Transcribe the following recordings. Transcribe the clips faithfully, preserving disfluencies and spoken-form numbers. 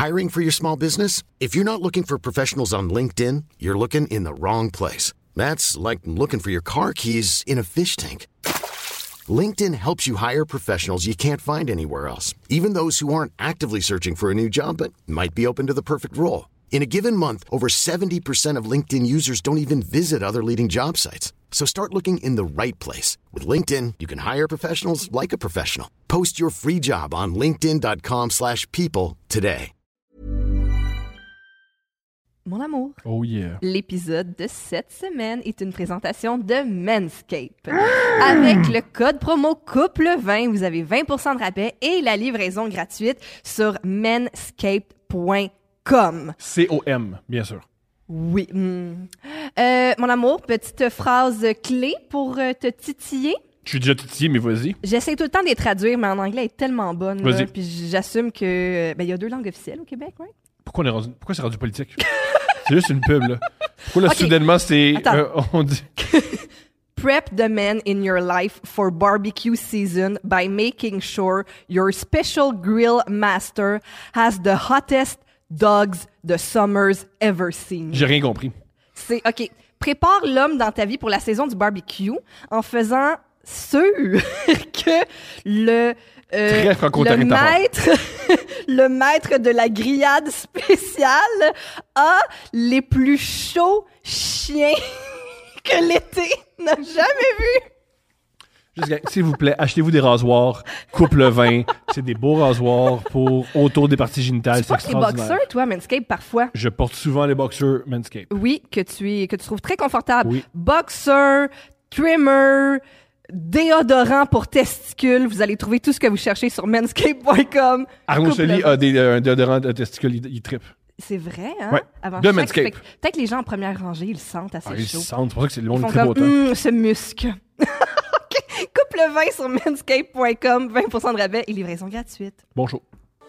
Hiring for your small business? If you're not looking for professionals on LinkedIn, you're looking in the wrong place. That's like looking for your car keys in a fish tank. LinkedIn helps you hire professionals you can't find anywhere else, even those who aren't actively searching for a new job but might be open to the perfect role. In a given month, over seventy percent of LinkedIn users don't even visit other leading job sites. So start looking in the right place. With LinkedIn, you can hire professionals like a professional. Post your free job on linkedin.com slash people today. Mon amour. Oh yeah. L'épisode de cette semaine est une présentation de Manscaped. Avec le code promo couple vingt, vous avez vingt pour cent de rabais et la livraison gratuite sur manscaped point com. C O M, bien sûr. Oui. Mm. Euh, mon amour, petite phrase clé pour euh, te titiller. Je suis déjà titillé, mais vas-y. J'essaie tout le temps de les traduire, mais en anglais, elle est tellement bonne. Vas-y. Là, puis j'assume que... Ben, il y a deux langues officielles au Québec, right? Pourquoi, on est rendu, pourquoi c'est rendu politique? C'est juste une pub, là. Pourquoi là, Okay. soudainement, c'est... Euh, on dit... Prep the men in your life for barbecue season by making sure your special grill master has the hottest dogs the summer's ever seen. J'ai rien compris. C'est, OK, prépare l'homme dans ta vie pour la saison du barbecue en faisant sûr que le... Euh, Très franco-ontarien le de ta part. maître, le maître de la grillade spéciale a les plus chauds chiens que l'été n'a jamais vu. Juste, s'il vous plaît, achetez-vous des rasoirs, couple vingt. C'est des beaux rasoirs pour autour des parties génitales. Tu C'est portes les extraordinaire. boxers, toi, Manscaped, parfois? Je porte souvent les boxers Manscaped. Oui, que tu, es, que tu trouves très confortable. Oui. Boxer, trimmer, déodorant pour testicules. Vous allez trouver tout ce que vous cherchez sur manscaped point com. Arnaud Couple Soli vingt. a des, euh, un déodorant de testicules, il, il trippe. C'est vrai, hein? Ouais. Avant De chaque Manscaped. spect- Peut-être que les gens en première rangée, ils le sentent assez Ah, ils chaud. sentent, c'est pour ça que c'est le Ils monde font qui trippe comme, autant. hum, ce muscle. OK. Couple vingt sur manscaped point com, vingt pour cent de rabais et livraison gratuite. Bon show.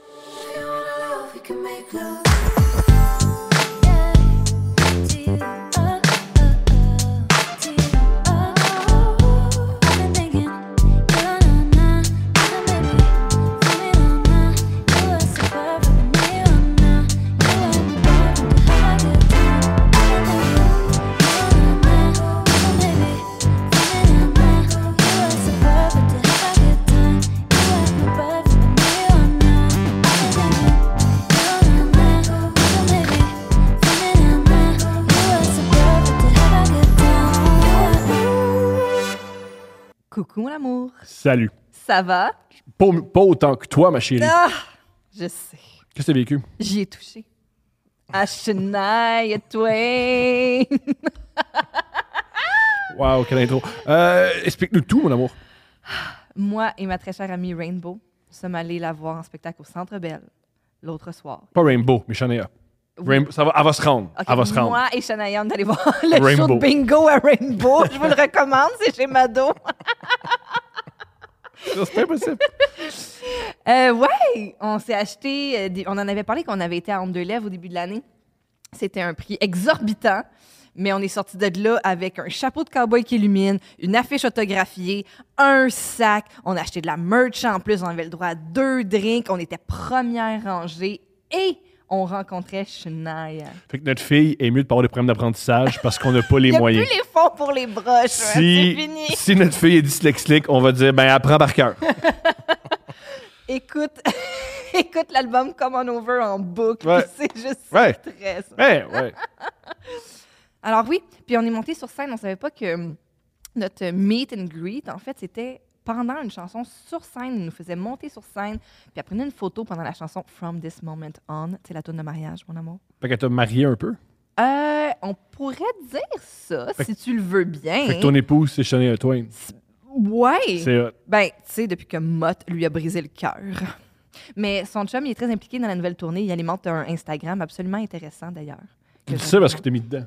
Coucou, mon amour. Salut. Ça va? Pas, pas autant que toi, ma chérie. Ah! Je sais. Qu'est-ce que t'as vécu? J'y ai touché. À Shania Twain. Wow, quelle intro. Euh, explique-nous tout, mon amour. Moi et ma très chère amie Rainbow sommes allés la voir en spectacle au Centre Bell l'autre soir. Pas Rainbow, mais Shania. Oui. Rainbow, ça va, elle va se rendre. Ok, elle va se rendre. moi et Shania, on est allés voir le show Rainbow. de bingo à Rainbow. Je vous le recommande, c'est chez Mado. C'est impossible. Euh, ouais, on s'est acheté, euh, des- on en avait parlé quand on avait été à Homme de Lèvres au début de l'année. C'était un prix exorbitant, mais on est sorti de là avec un chapeau de cowboy qui illumine, une affiche autographiée, un sac. On a acheté de la merch en plus, on avait le droit à deux drinks, on était première rangée et on rencontrait Shania. Fait que notre fille est mieux de pas avoir des problèmes d'apprentissage parce qu'on n'a pas les Il n'y a moyens. plus les fonds pour les broches, hein, c'est Si, fini. si notre fille est dyslexique, on va dire, ben, elle apprend par cœur. Écoute, écoute l'album Come On Over en boucle, Ouais. puis c'est juste Ouais. très ça. Ouais, ouais. Alors oui, puis on est monté sur scène, on savait pas que hum, notre meet and greet, en fait, c'était pendant une chanson sur scène. Il nous faisait monter sur scène, puis elle prenait une photo pendant la chanson From This Moment On. C'est la tune de mariage, mon amour. Fait qu'elle t'a marié un peu. Euh, on pourrait dire ça, Fait si tu le veux bien. Fait que ton épouse, c'est Shania Twain. Ouais. C'est hot. Ben, tu sais, depuis que Mott lui a brisé le cœur. Mais son chum, il est très impliqué dans la nouvelle tournée. Il alimente un Instagram absolument intéressant, d'ailleurs. Tu Que dis j'aime ça parce que beaucoup. t'es mis dedans.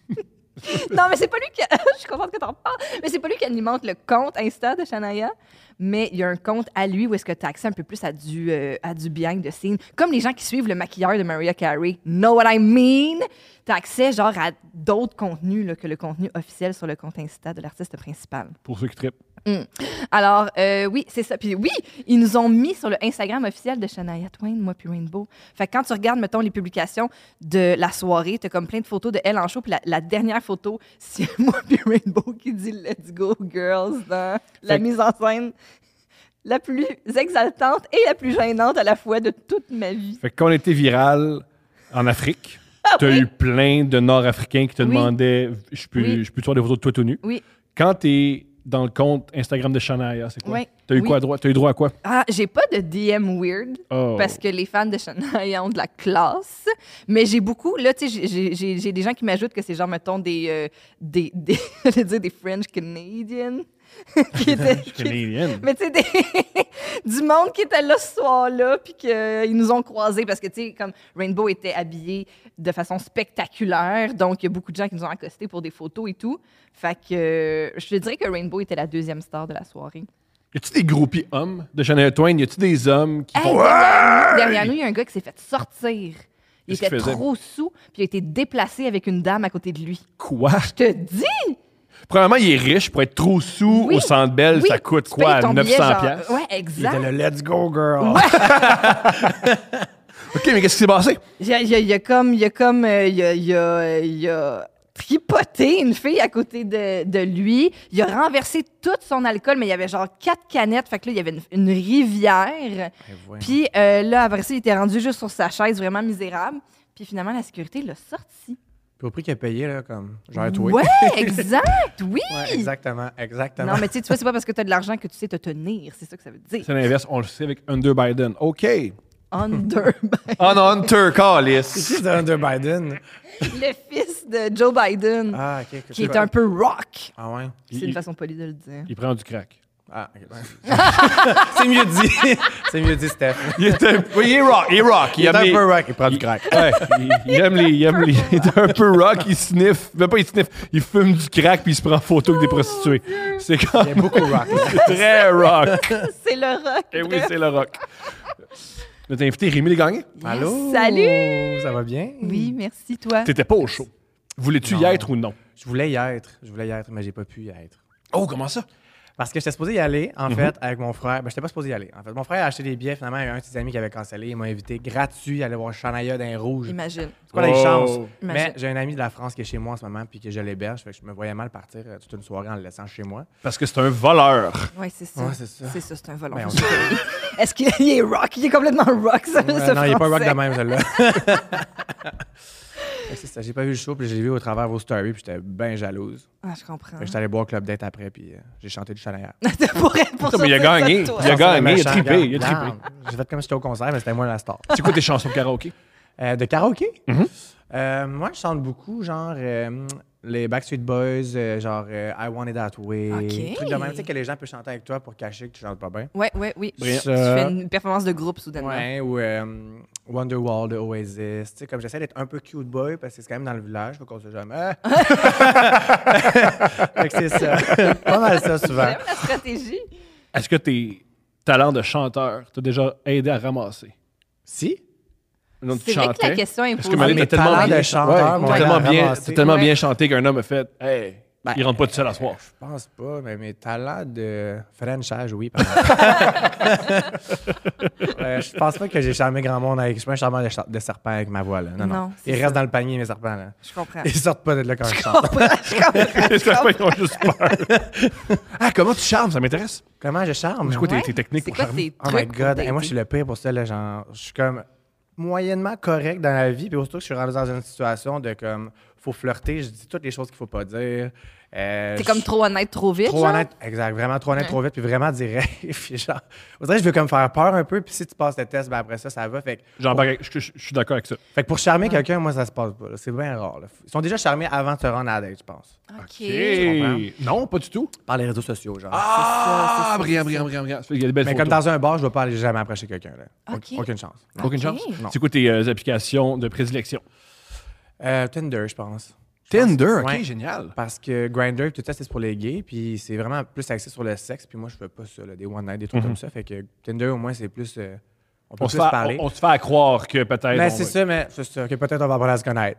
Non, mais c'est pas lui qui... Je suis contente que t'en parles. Mais c'est pas lui qui alimente le compte Insta de Shania. mais il y a un compte à lui où est-ce que tu as accès un peu plus à du, euh, à du behind the scene. Comme les gens qui suivent le maquilleur de Mariah Carey. Know what I mean? Tu as accès genre à d'autres contenus là, que le contenu officiel sur le compte Insta de l'artiste principal. Pour ceux qui trippent. Mm. Alors, euh, oui, c'est ça. Puis oui, ils nous ont mis sur le Instagram officiel de Shania Twain, moi puis Rainbow. Fait que quand tu regardes, mettons, les publications de la soirée, t'as comme plein de photos de elle en show. Puis la, la dernière photo, c'est moi puis Rainbow qui dit « Let's go, girls » dans la que- mise en scène la plus exaltante et la plus gênante à la fois de toute ma vie. Fait que quand on était viral en Afrique, t'as oui. eu plein de Nord-Africains qui te Oui. demandaient « Je peux, Oui. je peux te voir des photos de toi tout nu? Oui. » Quand t'es dans le compte Instagram de Shania, c'est quoi? Oui. T'as eu Oui. quoi à droit? T'as eu droit à quoi? Ah, j'ai pas de D M weird. Oh. Parce que les fans de Shania ont de la classe. Mais j'ai beaucoup, là, tu sais, j'ai- j'ai j'ai des gens qui m'ajoutent que c'est genre, mettons, des, euh, des, des, j'allais dire des French Canadians. qui étaient, qui- Canadienne. mais tu sais, des- du monde qui était là ce soir-là, puis qu'ils nous ont croisés, parce que, tu sais, comme Rainbow était habillé de façon spectaculaire, donc il y a beaucoup de gens qui nous ont accostés pour des photos et tout. Fait que euh, je te dirais que Rainbow était la deuxième star de la soirée. Y a-tu des groupies hommes de Shania Twain? Y a-tu des hommes qui Hey, font... derrière, nous, derrière nous, il y a un gars qui s'est fait sortir. Il Qu'est-ce qu'il était faisait? trop sous, puis il a été déplacé avec une dame à côté de lui. Quoi? Je te dis! Premièrement, il est riche pour être trop sous Oui. au Centre Bell. Oui, Ça coûte tu quoi? payes ton neuf billet, cents genre- piastres? Ouais, Il exact. était le Let's go, girl. OK, mais qu'est-ce qui s'est passé? Il y a, il y a- il y a comme, il y a comme, euh, il y a, il y a, il y a tripoté une fille à côté de, de lui. Il a renversé tout son alcool, mais il y avait genre quatre canettes. Fait que là, il y avait une, une rivière. Puis euh, là, après ça, il était rendu juste sur sa chaise, vraiment misérable. Puis finalement, la sécurité l'a sorti. Puis au prix qu'il a payé, là, comme genre toi. Ouais, exact, oui. Ouais, exactement, exactement. Non, mais tu sais, tu vois, c'est pas parce que tu as de l'argent que tu sais te tenir. C'est ça que ça veut dire. C'est l'inverse. On le sait avec Hunter Biden. OK. Under Oh non, Hunter, C'est calice. qui c'est Hunter Biden? le fils de Joe Biden, Ah, OK. que qui c'est est quoi? un peu rock. Ah ouais? C'est Il- une façon polie de le dire. Il prend du crack. Ah, OK. ouais. C'est mieux dit. C'est mieux dit, Steph. Il est un... Oui, il est rock. Il est rock. Il est aime un les- peu rock, il prend du crack. Ouais, il, il aime les... Il aime les... Il est un peu rock. Il sniffe. Même pas il sniffe. Il fume du crack puis il se prend en photo avec des prostituées. C'est quand Il y a beaucoup rock. c'est très rock. C'est le rock. Eh oui, c'est le rock. Notre invité, Rémi Lesgagné. Allô? Salut! Ça va bien? Oui, merci, toi. T'étais pas au show. Voulais-tu y Non. être ou non? Je voulais y être. Je voulais y être, mais j'ai pas pu y être. Oh, comment ça? Parce que j'étais supposé y aller, en Mhm. fait, avec mon frère. Ben, j'étais pas supposé y aller. En fait, mon frère a acheté des billets. Finalement, il y a un de ses amis qui avait cancellé. Il m'a invité gratuit à aller voir Shania dans les rouges. Imagine. C'est quoi les Oh. chances? Imagine. Mais j'ai un ami de la France qui est chez moi en ce moment puis que je l'héberge. Fait que je me voyais mal partir euh, toute une soirée en le laissant chez moi. Parce que c'est un voleur. Oui, c'est ça. Ouais, c'est ça. C'est ça, c'est un volon. Ben, on- Est-ce qu'il est rock? Il est complètement rock, ça, Ouais, ce non, il est pas rock Français. de même, celle-là. Fait que c'est ça. J'ai pas vu le show, puis j'ai vu au travers vos stories, puis j'étais bien jalouse. Ah, je comprends. Fait que j'étais allé boire Club Date après, puis euh, j'ai chanté du Shania. pour, pour Putain, mais il a sortir ça de gagné. toi. Il a gagné, il a Méchant, trippé, il a regarde, trippé. regarde. J'ai fait comme si j'étais au concert, mais c'était moi la star. C'est quoi tes chansons de karaoké? Euh, de karaoké? Mhm. Euh, moi, je chante beaucoup, genre euh, les Backstreet Boys, euh, genre euh, I Want It That Way. Ok. Trucs de même, tu sais, que les gens peuvent chanter avec toi pour cacher que tu chantes pas bien. Ouais, ouais, oui. Brillant. Tu fais une performance de groupe soudainement. Ouais, ou euh, Wonderwall de Oasis. Tu sais, comme j'essaie d'être un peu cute boy parce que c'est quand même dans le village, faut qu'on se jamais. Fait que c'est ça. Pas mal ça C'est souvent. vraiment la stratégie. Est-ce que tes talents de chanteur t'ont déjà aidé à ramasser? Si? Non, tu C'est vrai que chantais. la question est Parce posée. que Marie, mes t'as tellement talents bien de chanteur ouais, m'ont t'as aidé tellement à bien, ramasser. t'as tellement Ouais. bien chanté qu'un homme a fait Hey, Ben, il rentre pas tout seul à soir. Je pense pas, mais mes talents de Frenchage, oui. par exemple. Euh, je pense pas que j'ai charmé grand monde avec. Je suis pas un charmeur de, char- de serpent avec ma voix. Là. Non, non. Non, c'est Ils ça. restent dans le panier, mes serpents. Là. Je comprends. Ils sortent pas de là quand je Je chante. comprends, je comprends. Les serpents, ils ont juste peur. Ah, comment tu charmes? Ça m'intéresse. Comment je charme? C'est quoi tes, Ouais. tes techniques C'est pour quoi charmer? tes Oh trucs my pour God. dater? Et moi, je suis le pire pour ça. Là, genre, je suis comme moyennement correct dans la vie. Puis aussitôt que je suis rendu dans une situation de comme, faut flirter, je dis toutes les choses qu'il faut pas dire. Euh, T'es je- comme trop honnête, trop vite. Trop genre? honnête, exact. Vraiment trop honnête, Ouais. trop vite, puis vraiment direct. Puis genre, on dirait que je veux comme faire peur un peu, puis si tu passes le test, ben après ça, ça va. Fait que, J'embarque, je, je- je suis d'accord avec ça. fait que pour charmer quelqu'un, moi, ça se passe pas. là. C'est bien rare. là. Ils sont déjà charmés avant de se rendre à la date, je pense. OK. Hey. Non, pas du tout. Par les réseaux sociaux, genre. Ah, c'est ça, brillant, c'est brillant, ça. brillant, brillant. Il y a des belles Mais photos. comme dans un bar, je ne vais pas aller jamais approcher quelqu'un. là. OK. Aucune chance. Non. Aucune Ok. chance. Non. C'est quoi tes euh, applications de prédilection? Euh, Tinder, je pense. Tinder, OK, Ouais. génial. Parce que Grindr, tout ça, c'est pour les gays, puis c'est vraiment plus axé sur le sexe, puis moi, je fais pas ça, là, des one-night, des trucs Mhm. comme ça. Fait que Tinder, au moins, c'est plus... euh, on peut On se, plus fait, parler. on, on se fait à croire que peut-être. Mais on c'est va- ça, mais c'est ça, que peut-être on va apprendre à se connaître.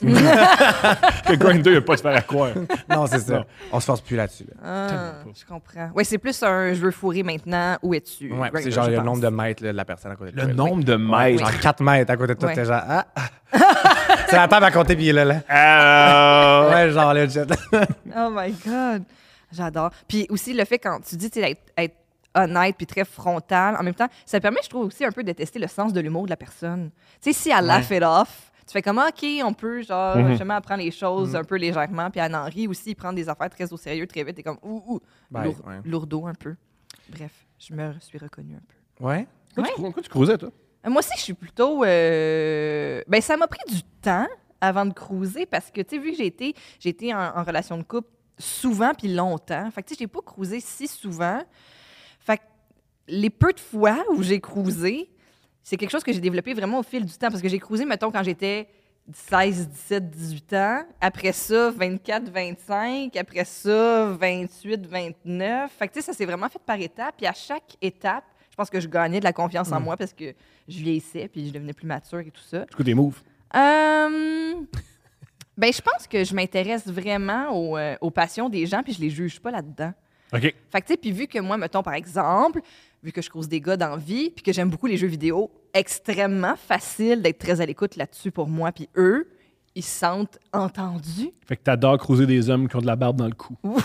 Que Grindr n'a pas se faire à croire. non, c'est ça. Non. On se force plus là-dessus. Là. Ah, Tellement pas. je comprends. Oui, c'est plus un je veux fourrer maintenant. Où es-tu? Ouais, Grindr, c'est genre je le pense. nombre de mètres là, de la personne à côté de toi. Le là. nombre de Ouais, mètres. genre quatre mètres à côté de toi, Ouais. t'es genre... Ah, ah. c'est la table à compter, puis il est là. là. Euh, Ouais, genre legit. Oh my God. J'adore. Puis aussi, le fait quand tu dis tu sais, être, être honnête puis très frontal, en même temps, ça permet, je trouve, aussi un peu de tester le sens de l'humour de la personne. Tu sais, si elle laugh it off, tu fais comme, OK, on peut, genre, Mhm. justement, apprendre les choses Mhm. un peu légèrement. Puis Anne-Henri aussi, il prend des affaires très au sérieux, très vite. T'es comme, ouh, ouh, Ben, lourd- ouais. lourdeau un peu. Bref, je me suis reconnue un peu. Ouais? Pourquoi tu- pourquoi tu cruisais, toi? Euh, Moi aussi, je suis plutôt. euh, Ben, ça m'a pris du temps avant de cruiser parce que, tu sais, vu que j'ai été, j'ai été en, en relation de couple souvent puis longtemps, fait que, tu sais, j'ai pas cruisé si souvent. Fait que les peu de fois où j'ai cruisé, c'est quelque chose que j'ai développé vraiment au fil du temps parce que j'ai cruisé, mettons, quand j'étais seize, dix-sept, dix-huit ans. Après ça, vingt-quatre, vingt-cinq. Après ça, vingt-huit, vingt-neuf. Fait que, tu sais, ça s'est vraiment fait par étapes. Puis à chaque étape, je pense que je gagnais de la confiance en moi parce que je vieillissais puis je devenais plus mature et tout ça. Du coup, des moves. Euh, ben, je pense que je m'intéresse vraiment aux, euh, aux passions des gens puis je les juge pas là-dedans. OK. Fait que, tu sais, puis vu que moi, mettons, par exemple, vu que je cause des gars dans la vie puis que j'aime beaucoup les jeux vidéo, extrêmement facile d'être très à l'écoute là-dessus pour moi. Puis eux, ils se sentent entendus. Fait que t'adores cruiser des hommes qui ont de la barbe dans le cou. Oui.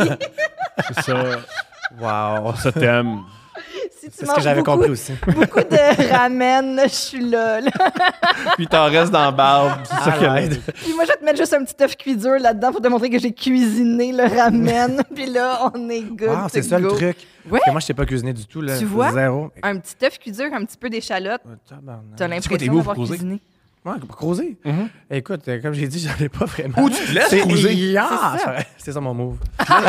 C'est ça. Wow. Ça t'aime. Si tu C'est ce que manges j'avais beaucoup- compris aussi. Beaucoup de ramen, je suis là, là. Puis t'en restes dans la barbe. C'est ça qu'elle Arrête. aide. Puis moi, je vais te mettre juste un petit œuf cuit dur là-dedans pour te montrer que j'ai cuisiné le ramen. Puis là, on est good. Wow, c'est to ça le go. truc. Ouais. Parce que moi, je sais pas cuisiner du tout. Là. Tu vois? Zéro. Un petit œuf cuit dur, un petit peu d'échalote. Oh, tabarnak. T'as quoi tes l'impression moves d'avoir pour cruiser? cuisiné. Ouais, pour creuser. Mhm. Écoute, euh, comme j'ai dit, j'en ai pas vraiment. Ou tu te laisses C'est cruiser. yeah! C'est ça. C'est ça mon move.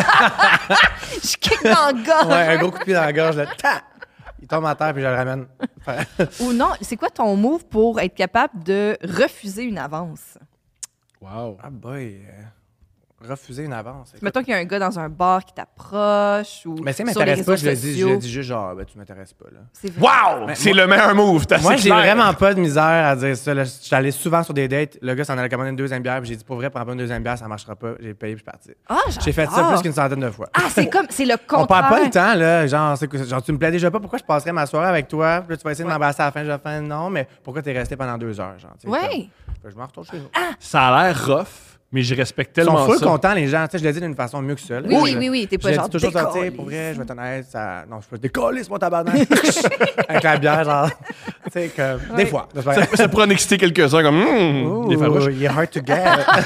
Je kick dans le gars. Ouais, un gros coup de pied dans la gorge, là. Ta! Il tombe à terre, puis je le ramène. Ou non, c'est quoi ton move pour être capable de refuser une avance? Wow. Ah boy, euh, refuser une avance. écoute. Mettons qu'il y a un gars dans un bar qui t'approche ou Mais si elle sur les m'intéresse pas, réseaux je le dis, je sociaux. le dis juste genre, ben, tu m'intéresses pas, là. C'est vrai. Wow! Mais C'est moi- le meilleur move. t'as- Moi, c'est j'ai clair. vraiment pas de misère à dire ça. là. Je suis allé souvent sur des dates. Le gars s'en allait commander une deuxième bière, puis j'ai dit, pour vrai, prends pas une deuxième bière, ça marchera pas. J'ai payé, puis je suis parti. Ah, J'ai fait ça j'adore. plus qu'une centaine de fois. Ah, c'est comme, c'est le On contraire. perd pas le temps, là. Genre, c'est que- genre, tu me plais déjà pas, pourquoi je passerais ma soirée avec toi? Puis là, tu vas essayer de Ouais. m'embrasser à la fin, je vais faire non, mais pourquoi t'es resté pendant deux heures? Genre, tu sais, Ouais. comme- Fait que je m'en retourne chez nous. Ça a l'air rough, mais je respecte Ils sont tellement full ça. contents, les gens. Tu sais, je le dis d'une façon mieux que ça. là. Oui, oui, Je- oui, oui, t'es pas je genre dis toujours ça, tu sais, décollé. pour vrai, je vais t'en être, ça... Non, je peux te décoller, c'est mon tabarnak. Avec la bière, genre. Tu sais, comme... Des Ouais. fois. Ça, ça pourrait en exciter quelques-uns comme hum, des farouches. Ouh, you're hard to get.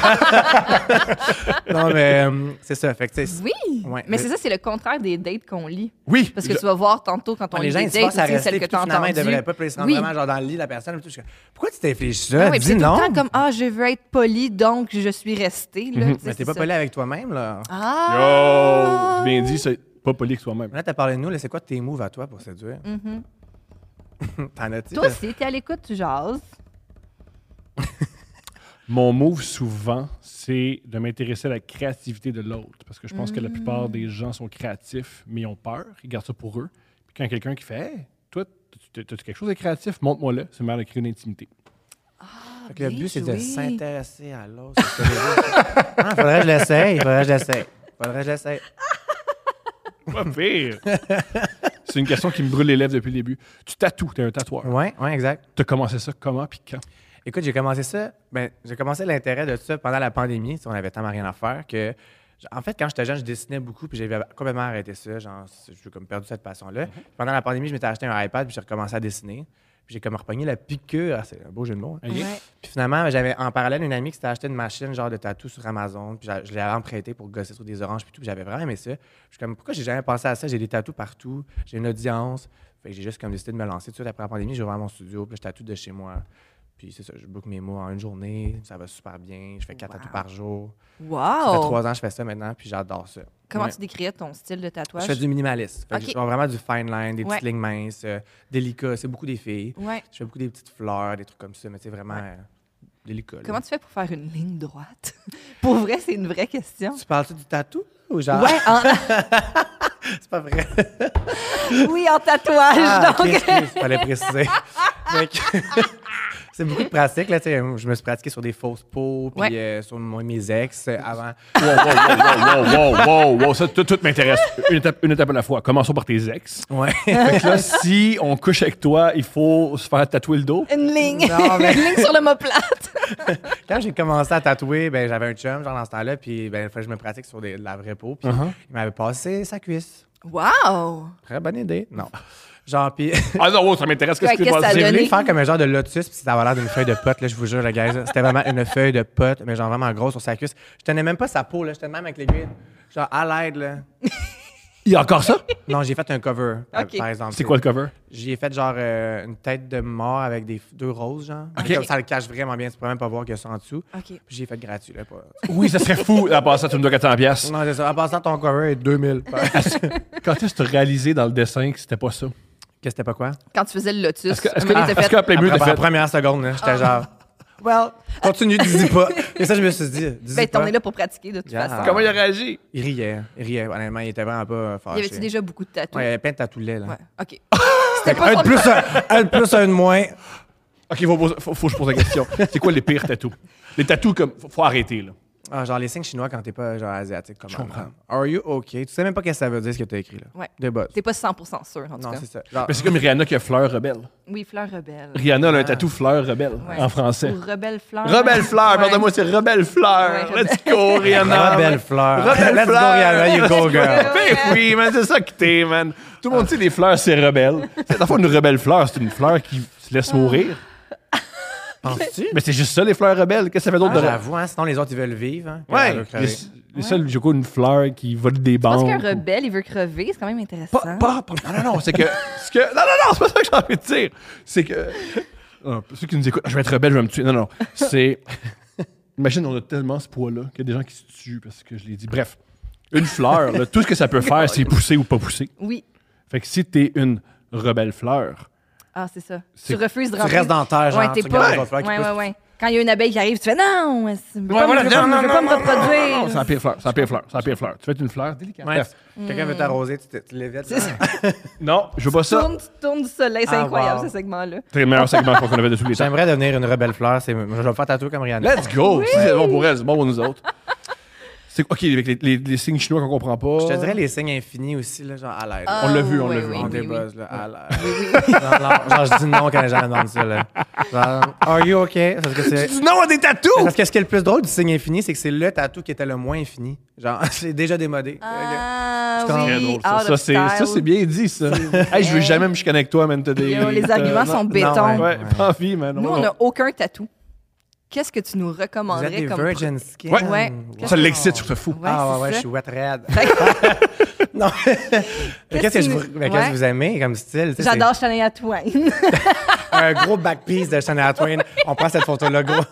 non, mais euh, c'est ça. Fait que, tu sais, Oui. Ouais, mais mais- c'est ça, c'est le contraire des dates qu'on lit. Oui. Parce que Je- tu vas voir tantôt quand on les lit gens, des ils se dates, forcent à tu sais, rester, celle que puis tu as finalement, ils entendue. devraient pas, puis ils se rendent Oui. vraiment genre dans le lit, la personne. Puis tout, je suis comme, pourquoi tu t'infliges ça? Ah oui, puis Dis c'est tout non. le temps comme ah, je veux être poli, donc je suis resté. Là, Mhm. Tu sais, Mais c'est t'es pas ça. poli avec toi-même, là. Ah! Yo! Bien dit, c'est pas poli que soi-même. Là, t'as parlé de nous, là, c'est quoi tes moves à toi pour séduire? Mhm. T'en as-tu? Toi aussi, t'es à l'écoute, tu jases. Mon move, souvent, c'est de m'intéresser à la créativité de l'autre. Parce que je pense que la plupart Mm. des gens sont créatifs, mais ils ont peur. Ils gardent ça pour eux. Puis quand quelqu'un qui fait Hey, toi, tu- tu as quelque chose de créatif, montre-moi-le. C'est meilleur de créer une intimité. Fait que le bien but, c'est de joué. s'intéresser à l'autre. c'est ce que j'ai dit. Ah, faudrait que je l'essaye, faudrait que je l'essaye. Faudrait que je l'essaye. Pas pire! C'est une question qui me brûle les lèvres depuis le début. Tu tatoues, t'es un tatoueur. Ouais, ouais, exact. T'as commencé ça comment puis quand? Écoute, j'ai commencé ça, ben, j'ai commencé l'intérêt de ça pendant la pandémie, si on avait tellement rien à faire, que, en fait, quand j'étais jeune, je dessinais beaucoup, puis j'avais complètement arrêté ça, genre, j'ai comme perdu cette passion-là. Pendant la pandémie, je m'étais acheté un iPad, puis j'ai recommencé à dessiner. Puis j'ai comme repogné la piqûre, ah, c'est un beau jeu de mots, hein. Ok. Ouais. Puis finalement, j'avais en parallèle une amie qui s'était acheté une machine genre de tatou sur Amazon. Puis j'a- je l'avais emprunté pour gosser sur des oranges puis tout. Puis j'avais vraiment aimé ça. Puis je suis comme, pourquoi j'ai jamais pensé à ça? J'ai des tatous partout. J'ai une audience. Fait que j'ai juste comme décidé de me lancer tout de suite après la pandémie. J'ai ouvert mon studio. Puis là, je tatoue de chez moi. Puis c'est ça, je book mes mots en une journée. Ça va super bien. Je fais quatre Wow. tatous par jour. Ça fait Wow! trois ans que je fais ça maintenant. Puis j'adore ça. Comment Ouais. tu décrirais ton style de tatouage? Je fais du minimaliste. Fait que Ok. je fais vraiment du fine line, des Ouais. petites lignes minces, euh, délicats. C'est beaucoup des filles. Ouais. Je fais beaucoup des petites fleurs, des trucs comme ça. Mais c'est vraiment Ouais. euh, délicat. là. Comment tu fais pour faire une ligne droite? Pour vrai, c'est une vraie question. Tu parles-tu du tatou ou genre? Ouais, en... C'est pas vrai. oui, en tatouage. Ah, donc... ok, excuse, fallait préciser. Fait que- C'est beaucoup de pratique. Là, tu sais, je me suis pratiqué sur des fausses peaux, puis Ouais. euh, sur mon- mes ex euh, avant. Wow, wow, wow, wow, wow, wow, wow, ça, tout, tout m'intéresse. Une étape, une étape à la fois. Commençons par tes ex. Ouais. Fait que là, si on couche avec toi, il faut se faire tatouer le dos. Une ligne. Non, mais- Une ligne sur l'omoplate. Quand j'ai commencé à tatouer, ben, j'avais un chum genre dans ce temps-là, puis ben, il fallait que je me pratique sur des- de la vraie peau. Puis Uh-huh. il m'avait passé sa cuisse. Wow! Très bonne idée. Non. Genre, puis Ah non, wow, ça m'intéresse. Qu'est-ce Ouais, qui s'est qu'est-ce que ça passé? j'ai voulu donné? le faire comme un genre de lotus, puis ça avait l'air d'une feuille de pote, là, je vous jure, le gars. C'était vraiment une feuille de pote, mais genre vraiment grosse sur sa cuisse. Je tenais même pas sa peau, là. J'étais même avec l'aiguille. Genre, à l'aide, là. Il y a encore ça? Non, j'ai fait un cover, par- Ok. par exemple. C'est quoi le cover? J'ai fait genre euh, une tête de mort avec des deux roses, genre. Ok. Comme ça le cache vraiment bien, tu peux même pas voir qu'il y a ça en dessous. OK. Puis j'ai fait gratuit, là. Pas... Oui, ça serait fou. À part ça, tu me dois quatre cents piastres. Non, c'est ça. En passant, ton cover est deux mille. Qu'est-ce Quand est-ce que tu as réalisé dans le dessin que c'était pas ça? que c'était pas quoi? Quand tu faisais le lotus, Est-ce que, est-ce un que, moment donné, t'as est-ce fait- qu'à plein mur, Après, t'as la fait... première seconde, là, j'étais genre... Well, continue, dis pas. Et ça, je me suis dit, dis Ben, pas. on est là pour pratiquer de toute Yeah. façon. Comment il a réagi? Il riait, il riait. Honnêtement, il était vraiment pas euh, Y fâché. avait-tu déjà beaucoup de tatous? Ouais, il y avait plein de tatous-lait, là. Ouais, OK. Fait que un de plus, un, un de plus, un de moins. OK, faut, poser- faut, faut que je pose la question. C'est quoi les pires tatous? Les tatous, comme, faut, faut arrêter, là. Ah, genre les signes chinois quand t'es pas genre asiatique comme Je comprends. Are you okay? Tu sais même pas qu'est-ce que ça veut dire ce que t'as écrit là. Ouais. De base. T'es pas cent pour cent sûr, en tout Non, cas. c'est ça. Genre, Mais c'est comme Rihanna qui a Fleur Rebelle. Oui, Fleur Rebelle. Rihanna elle a un tatou Fleur Rebelle, Ouais. en français. Ou Rebelle Fleur. Rebelle Fleur, Ouais. pardonne-moi, c'est Rebelle Fleur. Ouais, Let's go, Rihanna. Rebelle fleur. Rebelle Let's Fleur. go, Rihanna, you go, girl. Ben oui, man, c'est ça que t'es, man. Tout le monde sait les fleurs, c'est rebelle. C'est la fois une rebelle fleur, c'est une fleur qui se laisse mourir. Penses-tu? Mais c'est juste ça, les fleurs rebelles. Qu'est-ce que ça fait d'autre Ah, de J'avoue, hein, sinon les autres ils veulent vivre. Hein, puis elle Ouais, veut crever. les, les seuls, j'ai quoi, une fleur qui vole des Je pense banques. qu'un ou- rebelle, il veut crever, c'est quand même intéressant. Pas, pas, pas- non, non, non, c'est que, c'est que. Non, non, non, c'est pas ça que j'ai envie de dire. C'est que. Ah, pour ceux qui nous écoutent, je vais être rebelle, je vais me tuer. Non, non. C'est. Imagine, on a tellement ce poids-là qu'il y a des gens qui se tuent parce que je l'ai dit. Bref, une fleur, là, tout ce que ça peut faire, c'est pousser ou pas pousser. Oui. Fait que si t'es une rebelle fleur, Ah, c'est ça. C'est- Tu refuses de Tu rentrer. restes dans la terre, genre. Ouais, t'es tu regardes pas. les autres fleurs qui Ouais, poussent. ouais, ouais. Quand il y a une abeille qui arrive, tu fais non, je veux pas, Ouais, voilà, me- je veux pas, non, je veux non, pas me non, reproduire. non, c'est la pire fleur, c'est la pire fleur, c'est la pire fleur. Tu fais une fleur délicate. Ouais. Bref. Quelqu'un veut t'arroser, tu, te- tu l'évites. C'est ça. Non, je veux pas ça. Tourne, tu tournes du soleil, c'est Ah, incroyable wow. ce segment-là. C'est le meilleur segment qu'on avait de tous les temps. J'aimerais devenir une rebelle fleur. C'est... Je vais me faire tatouer comme Rihanna. Let's go! Si c'est bon pour elle, c'est bon pour nous autres. C'est OK, avec les, les- les signes chinois qu'on comprend pas. Je te dirais les signes infinis aussi, là, genre à l'aide. Ah, On l'a vu, on oui, l'a vu. oui, On oui, oui. débuzz, là, à l'aide. Oui, oui, oui. Non, non, genre, je dis non quand les gens me demandent ça, là. Genre, are you okay? Parce que c'est... Tu dis non à des tatous! Parce que ce qui est le plus drôle du signe infini, c'est que c'est le tatou qui était le moins infini. Genre, c'est déjà démodé. Ah, C'est oui, Très drôle, ça. out Ça, of c'est, ça, style. c'est bien dit, ça. Hey, je veux jamais me chicaner avec toi, man. T'as des, Yo, les t'as- arguments sont non, béton. ouais. Ouais, pas envie, man. Nous, on n'a aucun tatou. Qu'est-ce que tu nous Vous êtes recommanderais des comme... virgin skin. Ouais. Ouais. Ça l'excite, je trouve ça fou. Ouais, Ah ouais, c'est ouais, je ça. suis wet red. Fait que Non. Mais Qu'est-ce que, que je tu- vous, mais qu'est-ce ouais. que vous aimez comme style? Tu sais, J'adore Shania Twain. c'est un gros backpiece de Shania Twain. On prend cette photo-là, gros.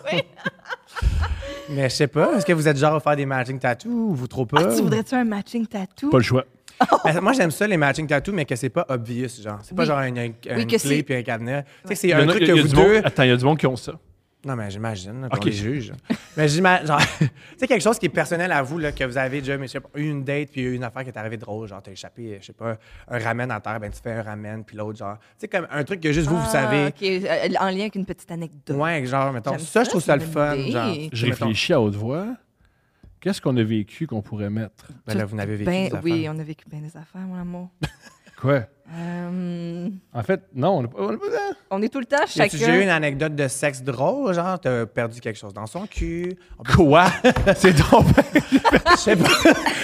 Mais je sais pas, est-ce que vous êtes genre à faire des matching tattoos ou vous trop pas? Ah, tu voudrais-tu un matching tattoo? Pas le choix. Ben, moi, j'aime ça, les matching tattoos, mais que c'est pas obvious, genre. C'est pas Oui. genre un, un, Oui, une que clé c'est- puis un cadenas. Tu sais, que c'est Il y un en a- truc il y que a vous du deux... monde- Attends, il y a du monde qui ont ça. Non, mais j'imagine, là, Ok. qu'on les juge. Mais j'imagine, genre, tu sais, quelque chose qui est personnel à vous, là, que vous avez déjà, mais je sais pas, eu une date, puis une affaire qui est arrivée drôle, genre, t'as échappé, je sais pas, un ramen à terre, ben tu fais un ramen, puis l'autre, genre, tu sais, comme un truc que juste vous, vous Ah, savez. OK, euh, en lien avec une petite anecdote. Ouais, genre, mettons, J'aime ça, ça, je trouve c'est ça le une fun, idée. genre. Je mettons, réfléchis à haute voix. Qu'est-ce qu'on a vécu qu'on pourrait mettre? Ben là, vous n'avez vécu Ben, des oui, affaires. on a vécu bien des affaires, mon amour. Quoi? Euh, En fait, non, on n'a pas. on a pas- on est tout le temps Y a-tu déjà eu chacun... une anecdote de sexe drôle, genre, t'as perdu quelque chose dans son cul? On peut- Quoi? C'est donc. Je sais pas.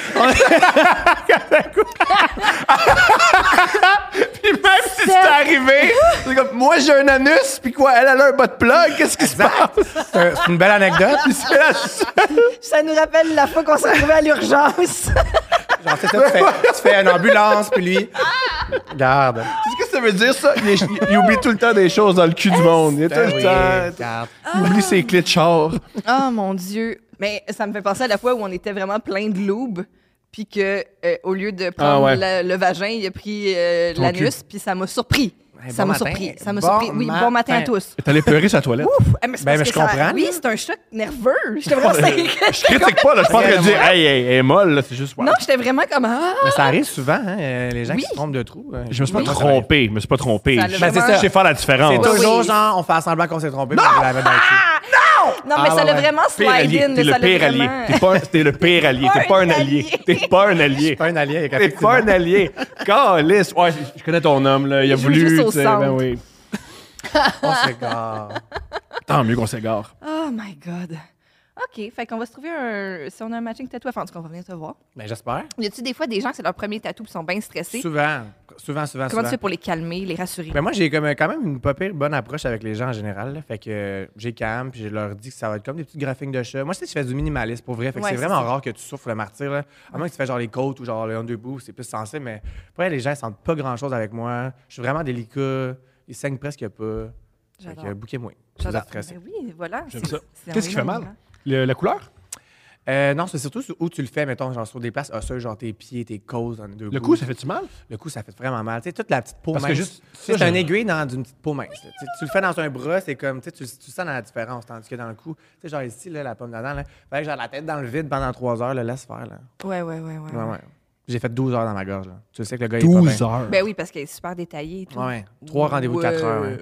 Puis même si c'est arrivé, c'est comme moi j'ai un anus, puis quoi, elle, elle a un bas de plug, qu'est-ce qui se passe? C'est un- c'est une belle anecdote. C'est la seule. Ça nous rappelle la fois qu'on s'est retrouvés à l'urgence. Genre, c'est ça, tu fais, tu fais une ambulance, puis lui, regarde. Tu sais ce que ça veut dire, ça? Il, il- il oublie tout le temps des choses dans le cul du monde. Il, est tout Ben le oui, temps, regarde. il oublie ses clés de char. Oh mon Dieu. Mais ça me fait penser à la fois où on était vraiment plein de loups, puis que euh, au lieu de prendre Ah ouais. la- le vagin, il a pris euh, Ton l'anus, puis ça m'a surpris. Hey, Ça bon m'a matin. surpris. Ça m'a Bon surpris. Oui, bon matin à tous. T'allais pleurer sur la toilette. Ouf! Eh, mais c'est Ben, parce mais que je ça- comprends, Oui, là. c'est un choc nerveux. J'étais vraiment... Je critique pas, là. Je pense qu'elle dit, hey, hey, elle est molle, là. C'est juste. Non, j'étais vraiment comme... Ah! Mais ça arrive souvent, hein, euh, les gens Oui. qui se trompent de trou. euh, Je me suis pas moi, ça m'arrive. trompé. Je me suis pas trompé. Ça Je l'a Ben, c'est vraiment- ça. je sais faire la différence. C'est Oui, toujours oui. genre, on fait semblant qu'on s'est trompé, mais on l'avait dans le cul. Non, mais Ah, ça l'a ouais. vraiment Pire slide allié. in. T'es là, ça le l'a pire allié. vraiment- T'es pas, t'es le pire allié. T'es pas un allié. T'es pas un allié. Pas un allié avec T'es pas un allié. Calice. Ouais, je connais ton homme, là. Il a Il joue voulu. juste au tu sais, centre. Ben oui. On s'égare. Tant mieux qu'on s'égare. Oh my God. OK, fait qu'on va se trouver un... Si on a un matching tattoo à faire, en tout cas, on va venir te voir. Ben, j'espère. Y a-tu des fois des gens que c'est leur premier tattoo et sont bien stressés? Souvent. Souvent, souvent, Comment tu souvent. fais pour les calmer, les rassurer? Ben moi, j'ai comme, quand même une pas pire bonne approche avec les gens en général. là. Fait que euh, j'ai calme, puis je leur dis que ça va être comme des petites graphiques de chat. Moi, je sais que je fais du minimalisme pour vrai. Fait que Ouais, c'est c'est vraiment ça. rare que tu souffres le martyr. Là. À moins que tu fais genre les côtes ou genre le underboob, c'est plus sensé. Mais après, les gens, ils sentent pas grand-chose avec moi. Je suis vraiment délicat. Ils saignent presque pas. Fait J'adore. que bouquez-moi. Si vous J'adore. êtes stressé. Ben oui, voilà. J'aime c'est- ça. c'est Qu'est-ce qui fait mal? énormément. Le- la couleur? Euh, non, c'est surtout sur où tu le fais, mettons, genre sur des places osseuses, genre tes pieds, tes côtes, en deux Le cou, ça fait-tu mal? Le coup, ça fait vraiment mal. Tu sais, toute la petite peau Parce que mince. juste- Tu sais, ça, c'est un j'ai- aiguille dans une petite peau mince. là. Tu sais, tu le fais dans un bras, c'est comme, tu, sais, tu, tu sens dans la différence. Tandis que dans le cou, tu sais, genre ici, là, la pomme d'Adam, là, fait que j'ai la tête dans le vide pendant trois heures, là, laisse faire. Là. Ouais, ouais, ouais, ouais. Ouais, ouais. J'ai fait douze heures dans ma gorge. Là. Tu sais que le gars, douze il est pas heures. Ben oui, parce qu'elle est super détaillée et tout. bien. Ouais, ouais. Trois rendez-vous de quatre heures. Ouais.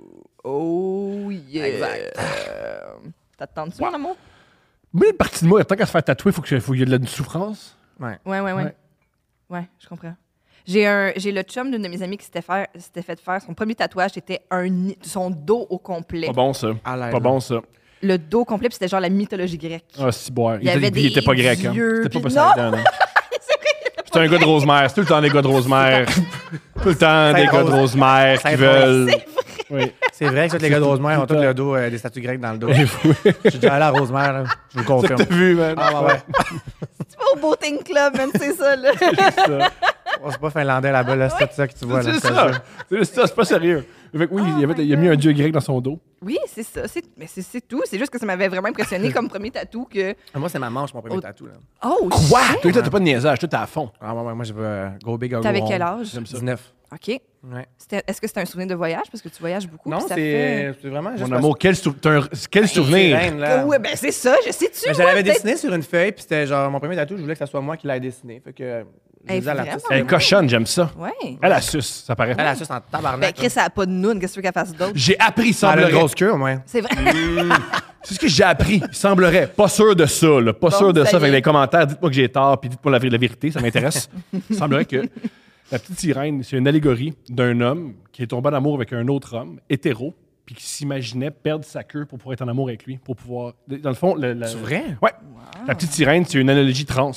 Oh yeah. Exact. Euh, T'as te tentes-tu, mon amour? Mais une partie de moi, tant qu'à se faire tatouer, il faut qu'il faut qu'il y ait de la souffrance. Ouais. Ouais, ouais, ouais. Ouais. Ouais, je comprends. J'ai un, j'ai le chum d'une de mes amies qui s'était, faire, s'était fait faire son premier tatouage, c'était un, ni- son dos au complet. Pas bon, ça. À l'aise, Pas là. bon, ça. Le dos complet, puis c'était genre la mythologie grecque. Ah, si, boire. Il y avait était, des il était pas grec, hein. yeux, C'était pas puis- Poséidon, non. C'était un gars de Rosemère. C'est tout le temps des gars de Rosemère. Tout le temps des gars de Rosemère qui Sainte-Rose. veulent. Oui. C'est vrai que tous les gars de Rosemère ont tous le dos, euh, des statues grecques dans le dos. Je suis déjà allé à Rosemère, là. Je vous le C'est ça confirme. que t'as vu, man. Ah, ouais, ouais. C'est pas au Boating Club, man, c'est ça, là. ça. Oh, c'est pas finlandais là-bas, là. C'est ça que tu vois, là. C'est je te ça. jure. C'est juste ça, c'est pas sérieux. Fait que oui, il, y avait- il a mis un dieu grec dans son dos. Oui, c'est ça. C'est, mais c'est, c'est tout. C'est juste que ça m'avait vraiment impressionné comme premier tatou que... Moi, c'est ma manche, mon premier Oh. tatou, là. Oh, Quoi? shit! Toi, t'as pas de niaisage, toi, t'es à fond. Ah, ouais, ouais, moi, j'ai pas euh, go big or go T'avais home. quel âge? J'aime ça. dix-neuf. OK. Ouais. C'était, est-ce que c'était un souvenir de voyage? Parce que tu voyages beaucoup. Non, puis ça c'est fait... c'est vraiment juste. Mon amour, quel, sou- t'as un- quel souvenir? Sirène, là. Ouais, ben c'est ça, je sais-tu. Mais je moi, l'avais peut-être- dessiné sur une feuille, puis c'était genre mon premier tatou, je voulais que ça soit moi qui l'ai dessiné. Fait que euh, je Hey, disais à l'artiste. Elle est cochonne, j'aime ça. Ouais. Elle a suce, ça paraît. Elle a juste en tabarnak. Ben, Chris, elle a pas de noun. Qu'est-ce que tu veux qu'elle fasse d'autre? J'ai appris, Elle a une semblerait. grosse queue, au moins. C'est vrai. C'est ce que j'ai appris, il semblerait. Pas sûr de ça, là. Pas Bon, sûr de ça ça. y Avec est. les commentaires, dites-moi que j'ai tort, puis dites-moi la, la vérité, ça m'intéresse. Il semblerait que la petite sirène, c'est une allégorie d'un homme qui est tombé en amour avec un autre homme, hétéro, puis qui s'imaginait perdre sa queue pour pouvoir être en amour avec lui, pour pouvoir... Dans le fond... Le, le- C'est vrai? Ouais. La petite sirène, c'est une analogie trans.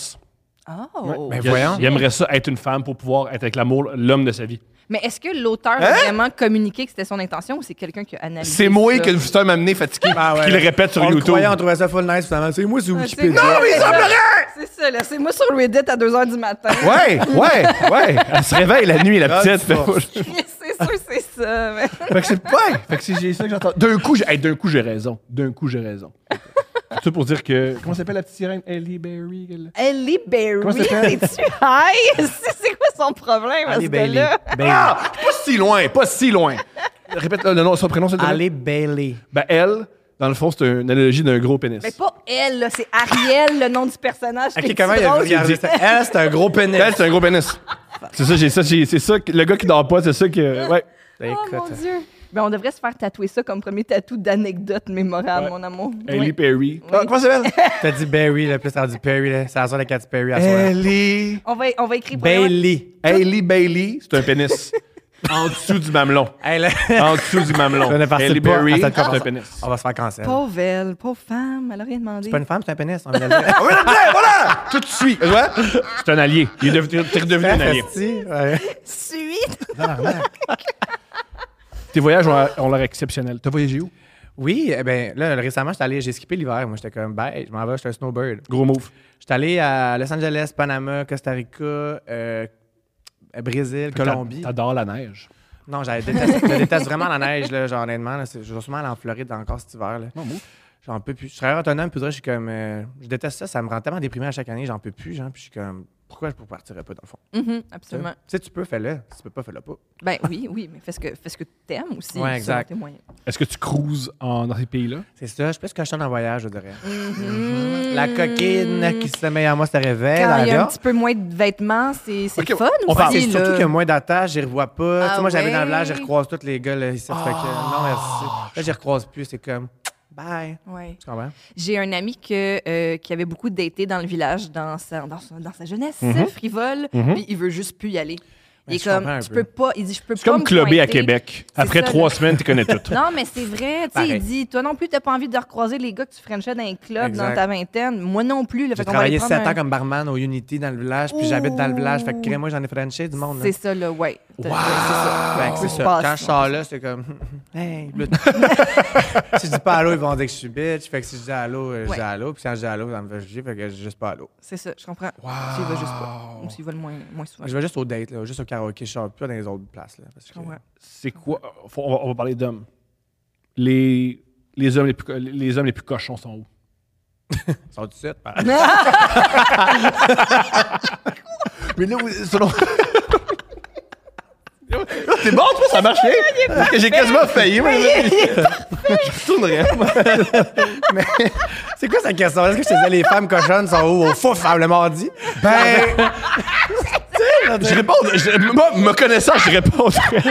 Oh. Ben, Il, voyons. il aimerait ça être une femme pour pouvoir être avec l'amour, l'homme de sa vie. Mais est-ce que l'auteur a vraiment communiqué que c'était son intention ou c'est quelqu'un qui a analysé C'est moi ça? que le m'a amené fatigué, Ah ouais. qui le répète sur on le YouTube. croyait, on trouvait ça full nice, finalement. C'est moi sur Ah, c'est- Wikipédia. Non, mais il semblerait! C'est ça, là. C'est moi sur Reddit à deux heures du matin. Ouais, ouais, ouais. Elle se réveille la nuit, la Ah, petite. c'est fort. c'est sûr, c'est ça. mais- Fait que c'est ouais, fait que c'est j'ai ça que j'entends. D'un coup, j'ai hey, d'un coup j'ai raison. D'un coup j'ai raison. Tout ça pour dire que comment s'appelle la petite sirène Ellie Berry elle- Ellie Berry, Comment ça s'appelle? es-tu high? C'est c'est quoi son problème à ce Ali Bailey. gars-là? Bailey. Ah, pas si loin, pas si loin. Répète le nom, son prénom c'est Ali Bailey. Ben elle, dans le fond, c'est une analogie d'un gros pénis. Mais pas elle, là, c'est Ariel, le nom du personnage. qui Ok, est comment il a drôle. regardé ça? Elle, c'est un gros pénis. Elle, c'est un gros pénis. C'est ça, j'ai ça, j'ai- c'est ça que- le gars qui dort pas, c'est ça que ouais. Oh Écoute, mon Dieu. Ben, on devrait se faire tatouer ça comme premier tatou d'anecdote mémorable, Ouais. mon amour. Ellie Oui. Perry. Oui. Ah, comment ça s'appelle t'as dit Barry, le plus t'as dit Perry, là. C'est la soeur de Katy Perry à soir. Ellie On va, on va écrire pour le- Bailey. Ellie Bailey, c'est un pénis. En dessous du mamelon. Elle, En dessous du mamelon. Je ne participe Ellie pas à Berry, cette c'est un conversation. pénis. on va se faire cancel. Pauvre elle, pauvre femme, elle a rien demandé. C'est pas une femme, c'est un pénis. On vient de le dire. Ah oui, là, voilà! Tout de suite. Tu vois? C'est un allié. Il est devenu, t'es redevenu un allié. Esti, ouais. Suite. Tes voyages ont, ont l'air exceptionnels. T'as voyagé où? Oui, eh ben là, récemment, j'étais allé, j'ai skippé l'hiver. Moi, j'étais comme, ben, je m'en vais, j'étais un snowbird. Gros move. J'étais allé à Los Angeles, Panama, Costa Rica, euh, Brésil, Colombie. T'a- T'adores la neige. Non, j'avais détesté- je déteste vraiment la neige, là, genre, honnêtement. Là, c'est- je vais sûrement aller en Floride encore cet hiver. Là. Non, move. J'en peux plus. Je serais autonome, puis je suis comme. euh, je déteste ça, ça me rend tellement déprimé à chaque année, j'en peux plus, genre, puis je suis comme. pourquoi je ne partirais pas, dans le fond? Mhm, absolument. Tu sais, tu peux, fais-le. Si tu peux pas, fais-le pas. Ben oui, oui, mais fais ce que, fais ce que tu aimes aussi. Ouais, exact. selon tes moyens. Est-ce que tu cruises en, dans ces pays-là? C'est ça. Je suis plus cochonne en voyage, je dirais. Mhm. La coquine qui se met à moi se réveille dans Quand il y a l'avion. un petit peu moins de vêtements, c'est c'est Ok, le fun on aussi, parle- C'est surtout là. qu'il y a moins d'attaches, je les revois pas. Ah Tu sais, moi, j'avais dans le ouais? village, je recroise tous les gars là, ici. Fait que, non, merci. Là, je les recroise plus. C'est comme, bye. Ouais. Tu comprends? J'ai un ami que, euh, qui avait beaucoup daté dans le village dans sa, dans sa, dans sa jeunesse, Mhm. frivole, Mhm. puis il veut juste plus y aller. Ben, Il est je comme, comprends un tu peu. peux pas, il dit, je peux C'est pas comme me clubber à pointer. Québec. C'est Après ça, trois là. semaines, tu connais tout. Non, mais c'est vrai. Tu sais, Pareil. il dit, toi non plus, t'as pas envie de recroiser les gars que tu frenchais dans un club Exact. dans ta vingtaine. Moi non plus. Là, J'ai fait qu'on va aller travaillé prendre sept un- ans comme barman au Unity dans le village, puis j'habite dans le village. Fait que crée, moi, j'en ai frenché du monde. là. C'est ça, là, ouais. T'as- Wow! ouais, c'est ça. Fait que On c'est se ça. passe, Quand on je sors se là, c'est comme, hey, bleu. Si je dis pas allô, ils vont dire que je suis bitch. Fait que si je dis allô, je Ouais. dis allô. Puis quand je dis allô, ça me fait juger. Fait que je dis juste pas allô. C'est ça, je comprends. Wow! Tu y vas juste pas. Ou tu y vas le moins, moins souvent. Je vais juste au date, là, juste au karaoké. Je sors plus dans les autres places. Là, parce Je que... comprends. C'est quoi? Faut- on, va, on va parler d'hommes. Les, les, hommes les, plus, co- les hommes les plus cochons sont où? Ils sont tout de suite. Mais là, oui, selon... T'es bon, toi, ça marche bien? Parce que j'ai quasiment failli. moi. Je retournerais. Mais c'est quoi sa question? Est-ce que je te disais les femmes cochonnes sont où? Au fouf, le mardi? Ben... je réponds... je- moi, me connaissant, je répondrais.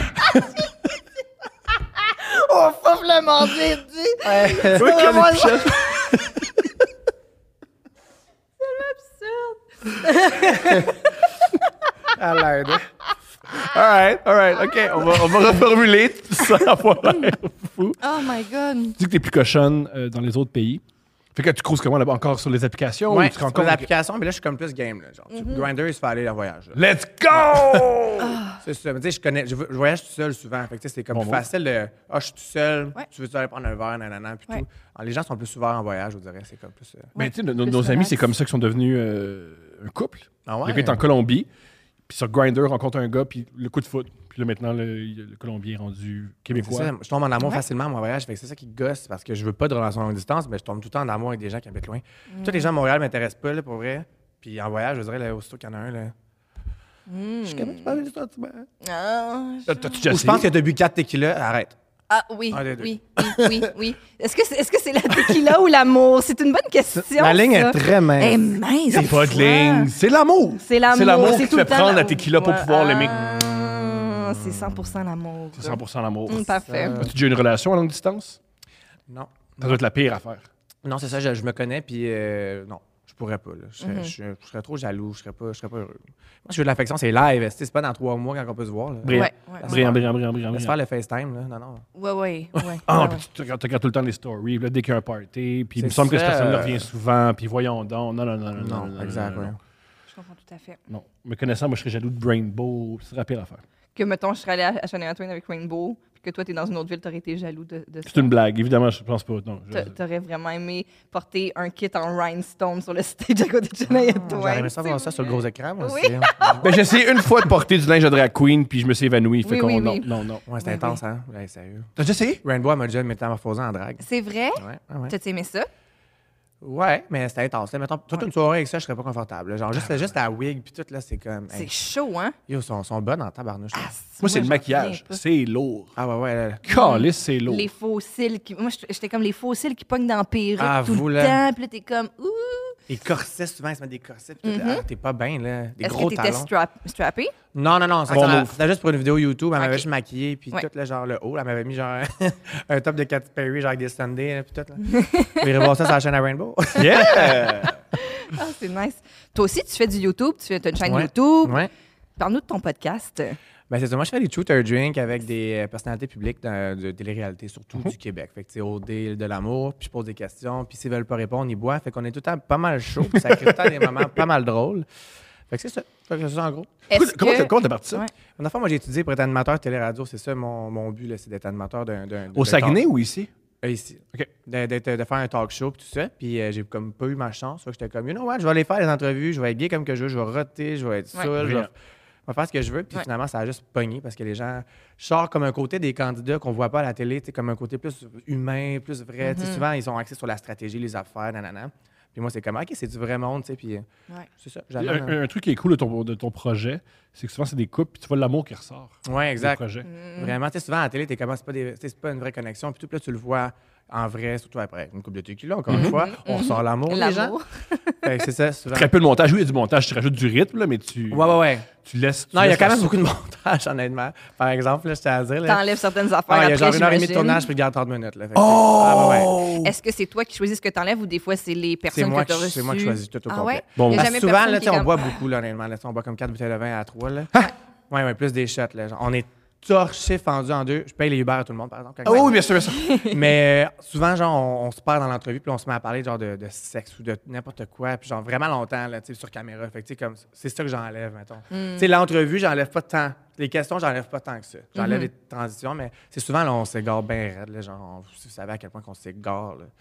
Oh, fouf le mardi, dit! Oui, comme les pichettes. À l'aide. All right, all right, OK. On va, on va reformuler tout ça avoir l'air fou. Oh my God! Tu dis que t'es plus cochonne euh, dans les autres pays. Fait que tu cruises comment là-bas? Encore sur les applications? Ouais, ou tu te rends c'est compte des que- applications, mais là, je suis comme plus game. Là, genre. Grindr, il se fait aller en voyage. là. Let's go! C'est ça. Mais tu sais, je connais, je, je voyage tout seul souvent. Fait que tu sais, c'est comme Bon, plus bon. facile de. Ah, je suis tout seul. Ouais. Tu veux aller prendre un verre, nanana, puis Ouais. tout. Alors, les gens sont plus ouverts en voyage, je vous dirais. C'est comme plus. euh, Ben, tu sais, nos, plus nos amis, relax. c'est comme ça qu'ils sont devenus euh, un couple. Ah ouais? Le gars est en Colombie, puis sur Grindr, rencontre un gars, puis le coup de foot. Puis là, maintenant, le, le Colombien est rendu C'est québécois. ça, je tombe en amour Ouais. facilement en voyage. Fait que c'est ça qui gosse parce que je veux pas de relation à longue distance, mais je tombe tout le temps en amour avec des gens qui habitent loin. Tous les gens à Montréal m'intéressent pas, là, pour vrai. Puis en voyage, je dirais, là, aussitôt qu'il y en a un, là. Je suis capable de parler de ça, tu vois. Ah, T'as- T'as-tu déjà Ou je essayé? pense que t'as bu quatre tequila, arrête. Ah oui, Un des deux. oui, oui, oui, oui. Est-ce que c'est est-ce que c'est la tequila ou l'amour? C'est une bonne question. La ligne ça. est très mince. Elle est mince. C'est pas de ouais. ligne, c'est l'amour. C'est l'amour. C'est l'amour qui tout te fait le temps prendre la l'amour. tequila pour Ouais. pouvoir l'aimer. Ah, c'est cent pour cent l'amour. C'est cent pour cent l'amour. Hum, parfait. ça. As-tu déjà une relation à longue distance? Non. Ça doit être la pire affaire. Non, c'est ça, je, je me connais, puis euh, non, je pourrais pas. Là. Je, serais, Mhm. je, serais- je serais trop jaloux, je serais pas, je serais pas heureux. Moi, je veux de l'affection, c'est live. tu sais, C'est pas dans trois mois quand on peut se voir. Là. Brillant. Ouais, ouais, Brillant, brillant, brillant, brillant. Laisse brillant. faire le FaceTime, là. Non, non. ouais, ouais, ouais. Ah, ouais, puis ouais. tu regardes, tu regardes tout le temps les stories. Là, dès qu'il y a un party, puis il me C'est semble que ça. cette personne-là revient souvent, puis voyons donc. Non, non, non, non. Non, non, exact, non, ouais. non. Je comprends tout à fait. Non. Me connaissant, moi, je serais jaloux de Rainbow. C'est la pire affaire. Que, mettons, je serais allée à à Shania Twain avec Rainbow, puis que toi, t'es dans une autre ville, t'aurais été jaloux de, de C'est ça. une blague. Évidemment, je pense pas. Non. je- T'a- T'aurais vraiment aimé porter un kit en rhinestone sur le stage à côté de Shania Twain. J'aurais aimé ça voir c'est ça sur le vrai. gros écran, moi Oui. aussi. hein. Ben, j'ai essayé une fois de porter du linge de drag queen, puis je me suis évanoui. Fait Oui, qu'on. oui, non, oui. non, non. Ouais, c'était Oui, intense, hein? Ouais, sérieux. T'as déjà essayé? Rainbow m'a déjà métamorphosé en drague. C'est vrai? Ouais, ouais, ouais. T'as aimé ça? Ouais, mais c'était intense. là. Mettons, toute Ouais. une soirée avec ça, je serais pas confortable. là. Genre, juste, juste la wig, puis tout, là, c'est comme. C'est Hey, chaud, hein? yo, sont, sont bonnes en tabarnouche. là. Moi, c'est le j'en maquillage. reviens pas. C'est lourd. Ah, ouais, ouais. là. Calice, c'est lourd. Les faux cils qui. Moi, j'étais j'étais comme les faux cils qui pognent dans la perruque Ah, tout vous, le là. temps. Puis là, t'es comme, ouh! Les corsets, souvent, ils se mettent des corsets, puis tout, Mhm. ah, t'es pas bien, là. Des Est-ce gros que t'étais talons. strap strappé? Non, non, non. c'est Bon ça, move. C'était juste pour une vidéo YouTube. Elle m'avait Ok. juste maquillée, puis Ouais. tout, là, genre le haut. Elle m'avait mis genre un top de Katy Perry, genre avec des Sundays, là, puis tout. Là. Vous irez voir ça sur la chaîne à Rainbow. Yeah! Ah, c'est nice. Toi aussi, tu fais du YouTube, tu as une chaîne Ouais. YouTube. ouais. Parle-nous de ton podcast. Ben, c'est ça. Moi, je fais des shoot or drink avec des euh, personnalités publiques de, de télé-réalité, surtout du Québec. Fait que, c'est au dé de l'amour, puis je pose des questions, puis s'ils veulent pas répondre, ils boivent. Fait qu'on est tout le temps pas mal chaud, puis ça crée tout le temps des moments pas mal drôles. Fait que c'est ça. Fait que c'est ça, en gros. Est-ce Comment que... t'as- comment t'as parti ça? Ouais. En fait, moi, j'ai étudié pour être animateur télé-radio. C'est ça, mon, mon but, là, c'est d'être animateur d'un. d'un- d'un Au Saguenay ou ici? Euh, ici. OK. De, d'être- de faire un talk show puis tout ça. Puis euh, j'ai comme pas eu ma chance. Fait que j'étais comme, you know what, je vais aller faire les entrevues, je vais être gay comme que je veux, je vais roter, je vais être Ouais. saoul, je vais, Brillant. je vais faire ce que je veux. Puis Ouais. finalement, ça a juste pogné parce que les gens. Je sors comme un côté des candidats qu'on voit pas à la télé, tu sais, comme un côté plus humain, plus vrai. Tu sais, Mhm. souvent, ils sont axés sur la stratégie, les affaires, nanana. Puis moi, c'est comme, OK, c'est du vrai monde, tu sais. Puis Ouais. c'est ça. Un, J'adore. un- un truc qui est cool de ton, de ton projet, c'est que souvent, c'est des couples, puis tu vois l'amour qui ressort. Ouais, Des exact. projets. Mm. Vraiment, tu sais, souvent à la télé, t'es comme, c'est pas, des, tu sais, c'est pas une vraie connexion. Puis tout, puis là, tu le vois en vrai, surtout après une coupe de tequila, encore une fois. On ressort l'amour, les gens. L'amour. Fait que c'est ça, souvent. Très peu de montage. Oui, il y a du montage, tu rajoutes du rythme, là, mais tu, Ouais, ouais, ouais. tu laisses. tu Non, il y a laisses quand la même soupe. beaucoup de montage, honnêtement. Par exemple, là, je tiens à dire. Là, T'enlèves certaines affaires ah, il y a après, genre une heure et demie de j'imagine. tournage, puis il garde trente minutes. Là. Fait que c'est- ah, ouais, ouais. Est-ce que c'est toi qui choisis ce que t'enlèves ou des fois c'est les C'est personnes moi, que t'as qui- reçues? c'est moi qui choisis tout au Ah complet. ouais? Bon. Il y a Parce jamais que souvent, personne là, qui tu sais, est on comme- boit beaucoup, là, honnêtement. Là, tu sais, on boit comme quatre bouteilles de vin à trois. Là. Ouais, ouais, plus des shots. Là. Genre, on est torché, fendu en deux. Je paye les Uber à tout le monde, par exemple. Ah oui, bien sûr, bien sûr. Mais euh, souvent, genre, on, on se perd dans l'entrevue, puis on se met à parler genre de, de sexe ou de n'importe quoi, puis genre vraiment longtemps, là, tu sais, sur caméra. Fait que, tu sais, comme, c'est ça que j'enlève, mettons. Mm. Tu sais, l'entrevue, j'enlève pas tant. Les questions, j'enlève pas tant que ça. J'enlève Mhm. les transitions, mais c'est souvent, là, on s'égare bien raide, là, genre, on- vous savez à quel point qu'on s'égare, là.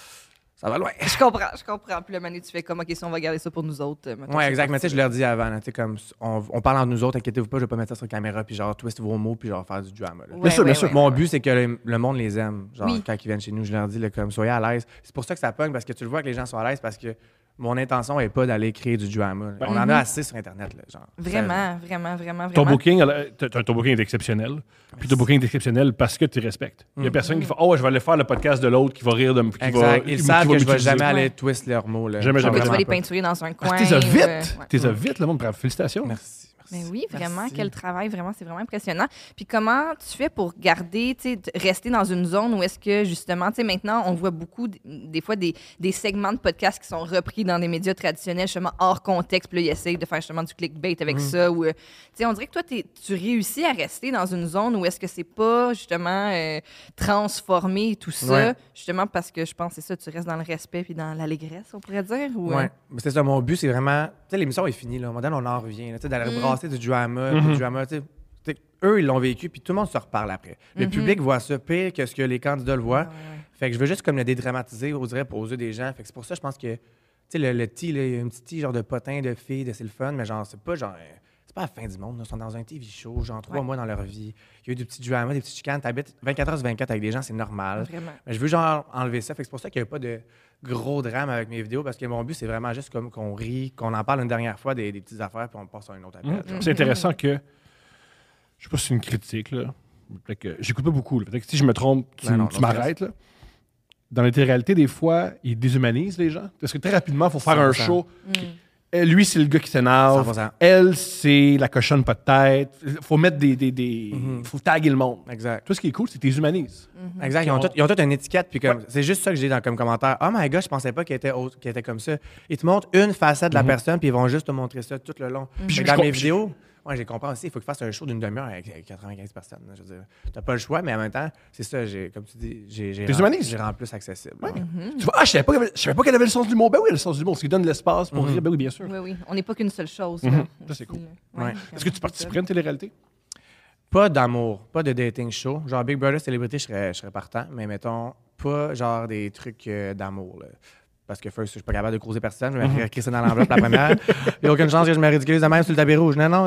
Ça va loin. Je comprends, je comprends. Puis le Manu, tu fais comme, OK, si on va garder ça pour nous autres. euh, mettons, Ouais, c'est exact. Mais tu sais, parti. je leur dis avant, là, tu sais, comme, on, on parle entre nous autres, inquiétez-vous pas, je vais pas mettre ça sur la caméra, puis genre, twist vos mots, puis genre, faire du drama, là. Ouais, Bien sûr, ouais, bien sûr. ouais. Mon but, c'est que le, le monde les aime. Genre, Oui. quand ils viennent chez nous, je leur dis, là, comme, soyez à l'aise. C'est pour ça que ça pogne, parce que tu le vois que les gens sont à l'aise, parce que mon intention n'est pas d'aller créer du drama. là. On en a assez sur Internet. Là, genre. Vraiment, vraiment, vraiment, Ton vraiment. booking, alors, t- t- ton booking est exceptionnel. Puis ton booking est exceptionnel parce que tu respectes. Il y a Mm. personne qui fait Oh, je vais aller faire le podcast de l'autre qui va rire de me. Qui Exact. va, Ils qui- savent qui que va je vais m'utiliser. jamais aller Ouais. twist leurs mots. Là. Jamais, Genre, jamais, Que tu vas vraiment les pas. peinturer dans un coin. Ah, t'es vite! euh, ouais. T'es vite, le monde. Bravo. Félicitations. Merci. Mais oui, vraiment, Merci. quel travail, vraiment, c'est vraiment impressionnant. Puis comment tu fais pour garder, tu sais, de- rester dans une zone où est-ce que, justement, tu sais, maintenant, on voit beaucoup, d- des fois, des, des segments de podcasts qui sont repris dans des médias traditionnels, justement, hors contexte, puis là, ils essayent de faire justement du clickbait avec Mhm. ça. Ou, euh, tu sais, on dirait que toi, t'es- tu réussis à rester dans une zone où est-ce que c'est pas, justement, euh, transformé et tout ça, Ouais. justement, parce que je pense que c'est ça, tu restes dans le respect puis dans l'allégresse, on pourrait dire. Ou, euh, Ouais. Mais c'est ça, mon but, c'est vraiment. Tu sais, l'émission est finie, là. À un moment donné, on en revient. là, Tu sais, d'aller Mm. brasser du drama, du drama, tu sais. Tu sais, eux, ils l'ont vécu, puis tout le monde se reparle après. Le Mhm. public voit ça pire que ce que les candidats le voient. Ouais, ouais, ouais. Fait que je veux juste comme le dédramatiser, on dirait, pour aux yeux des gens. Fait que c'est pour ça, je pense que, tu sais, le, le tea, là, il y a un petit tea genre de potin, de filles, de c'est le fun, mais genre, c'est pas genre. euh, C'est pas la fin du monde, là. Ils sont dans un T V show, genre trois Ouais. mois dans leur vie. Il y a eu des petits dramas, des petites chicanes. T'habites vingt-quatre heures sur vingt-quatre avec des gens, c'est normal. Vraiment. Mais je veux genre enlever ça. Fait que c'est pour ça qu'il n'y a pas de gros drame avec mes vidéos, parce que mon but, c'est vraiment juste comme qu'on rit, qu'on en parle une dernière fois des, des petites affaires, puis on passe à un autre appel. Mhm. genre. C'est intéressant que. Je sais pas si c'est une critique, là. Peut-être que j'écoute pas beaucoup. là. Peut-être que si je me trompe, tu, Ben non, tu non, m'arrêtes, là. Dans la télé-réalité, des fois, ils déshumanisent les gens. Parce que très rapidement, il faut faire un cent pour cent. show. Mm. Eh, Lui, c'est le gars qui s'énerve. cent pour cent. Elle, c'est la cochonne pas de tête. faut mettre des. des, des Mhm. faut taguer le monde. Exact. Toi, ce qui est cool, c'est que tu les humanises. Exact. Ils ont, tout, ils ont toute une étiquette, puis comme, c'est juste ça que j'ai dans comme commentaire. Oh my god, je pensais pas qu'il était, autre- qu'il était comme ça. Ils te montrent une facette de la Mhm. personne, puis ils vont juste te montrer ça tout le long. Puis Fait que je- dans je- mes je- vidéos, ouais, j'ai compris aussi, il faut que tu fasses un show d'une demi-heure avec avec quatre-vingt-quinze personnes. là, Je veux dire, t'as pas le choix, mais en même temps, c'est ça, j'ai, comme tu dis, j'ai, j'ai, T'es rend- humaniste. j'ai rendu plus accessible. Ouais. ouais. Tu vois, ah, je savais pas, qu'elle avait- je savais pas qu'elle avait le sens de l'humour. Ben oui, elle a le sens de l'humour. C'est qu'il donne de l'espace pour Mhm. rire. Ben oui, bien sûr. Oui, oui. On n'est pas qu'une seule chose. Mhm. là, Ça, c'est aussi, cool. là. Ouais. Est-ce que tu participerais à une télé-réalité? Pas d'amour, pas de dating show. Genre Big Brother célébrité, je serais, je serais partant, mais mettons, pas genre des trucs euh, d'amour. Là. Parce que first, je suis pas capable de croiser personne. Je vais m'écrire Christine dans l'enveloppe la première. Il n'y a aucune chance que je me ridiculise de même sur le tapis rouge. Non, non.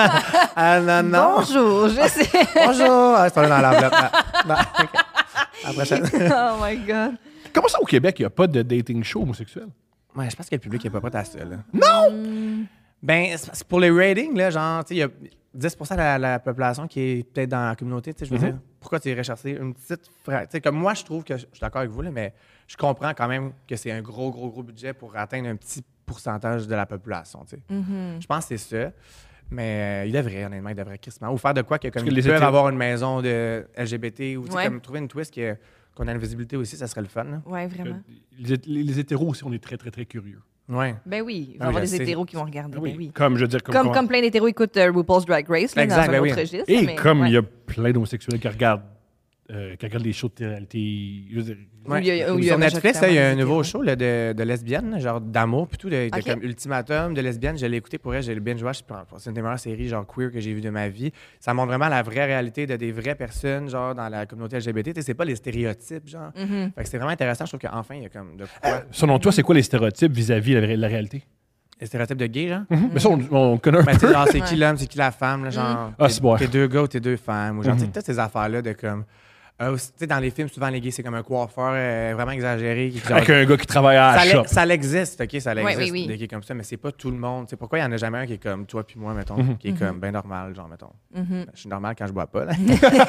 ah, non, non. Bonjour, je sais. Bonjour. Ah, c'est pas là dans l'enveloppe. Ah, non, ok. À la prochaine. Oh my God. Comment ça, au Québec, il n'y a pas de dating show homosexuel? Ouais, je pense que le public n'est pas prêt à ça. Là. Non! Ben, c'est c'est pour les ratings, là, genre, tu sais, il y a dix pour cent de la, la population qui est peut-être dans la communauté, tu sais, je veux Mhm. dire, pourquoi tu irais chercher une petite... fra- Tu sais, comme moi, je trouve que, je suis d'accord avec vous, là, mais je comprends quand même que c'est un gros, gros, gros budget pour atteindre un petit pourcentage de la population, tu sais. Mhm. Je pense que c'est ça. Mais euh, il devrait, honnêtement, il devrait crissement. Ou faire de quoi que, comme que ils les peuvent hétéros- avoir une maison de L G B T, ou tu sais, Ouais. comme trouver une twist que- qu'on a une visibilité aussi, ça serait le fun, là. Ouais, vraiment. Les, les- les hétéros aussi, on est très, très, très curieux. Ouais. Ben oui, il va y Ah oui, avoir je des sais. hétéros qui vont regarder. Ah Ben oui. oui. Comme, je veux dire, comme. Comme, comme- comme plein d'hétéros écoutent euh, RuPaul's Drag Race là, Exact, dans ben un oui. autre registre. Et mais- comme il ouais. y a plein d'homosexuels qui regardent, euh, qui regardent les shows de télé-réalité. Je veux dire, Ouais. Où il y a- où il y a Sur Netflix, là, il y a un majoritairement nouveau des show là, de, de lesbiennes, là, genre d'amour, puis tout, de, de Ok. comme ultimatum de lesbiennes. Je l'ai écouté pour elle, j'ai le binge watch. C'est une des meilleures séries genre queer que j'ai vues de ma vie. Ça montre vraiment la vraie réalité de des vraies personnes, genre dans la communauté L G B T. Tu sais, c'est pas les stéréotypes, genre. Mhm. Fait que c'est vraiment intéressant. Je trouve qu'enfin, il y a comme de quoi. selon toi, c'est quoi les stéréotypes vis-à-vis de la, la réalité? Les stéréotypes de gay, genre. Mais ça, on, on connaît un Ben, tu sais, peu. genre, c'est Ouais. qui l'homme, c'est qui la femme, là, genre. Ah, t'es- c'est bon. T'es deux gars ou t'es deux femmes, ou genre, tu sais, Mhm. toutes ces affaires-là de comme. Euh, tu sais, dans les films, souvent, les gays, c'est comme un coiffeur euh, vraiment exagéré. Qui, genre, Avec un gars qui travaille à la ça, shop. l'e- ça l'existe, OK? Ça Oui, l'existe, oui, oui. des gays comme ça, mais c'est pas tout le monde. Tu sais, pourquoi il y en a jamais un qui est comme toi puis moi, mettons, Mhm. qui est comme bien normal, genre, mettons. Mhm. Je suis normal quand je bois pas, là.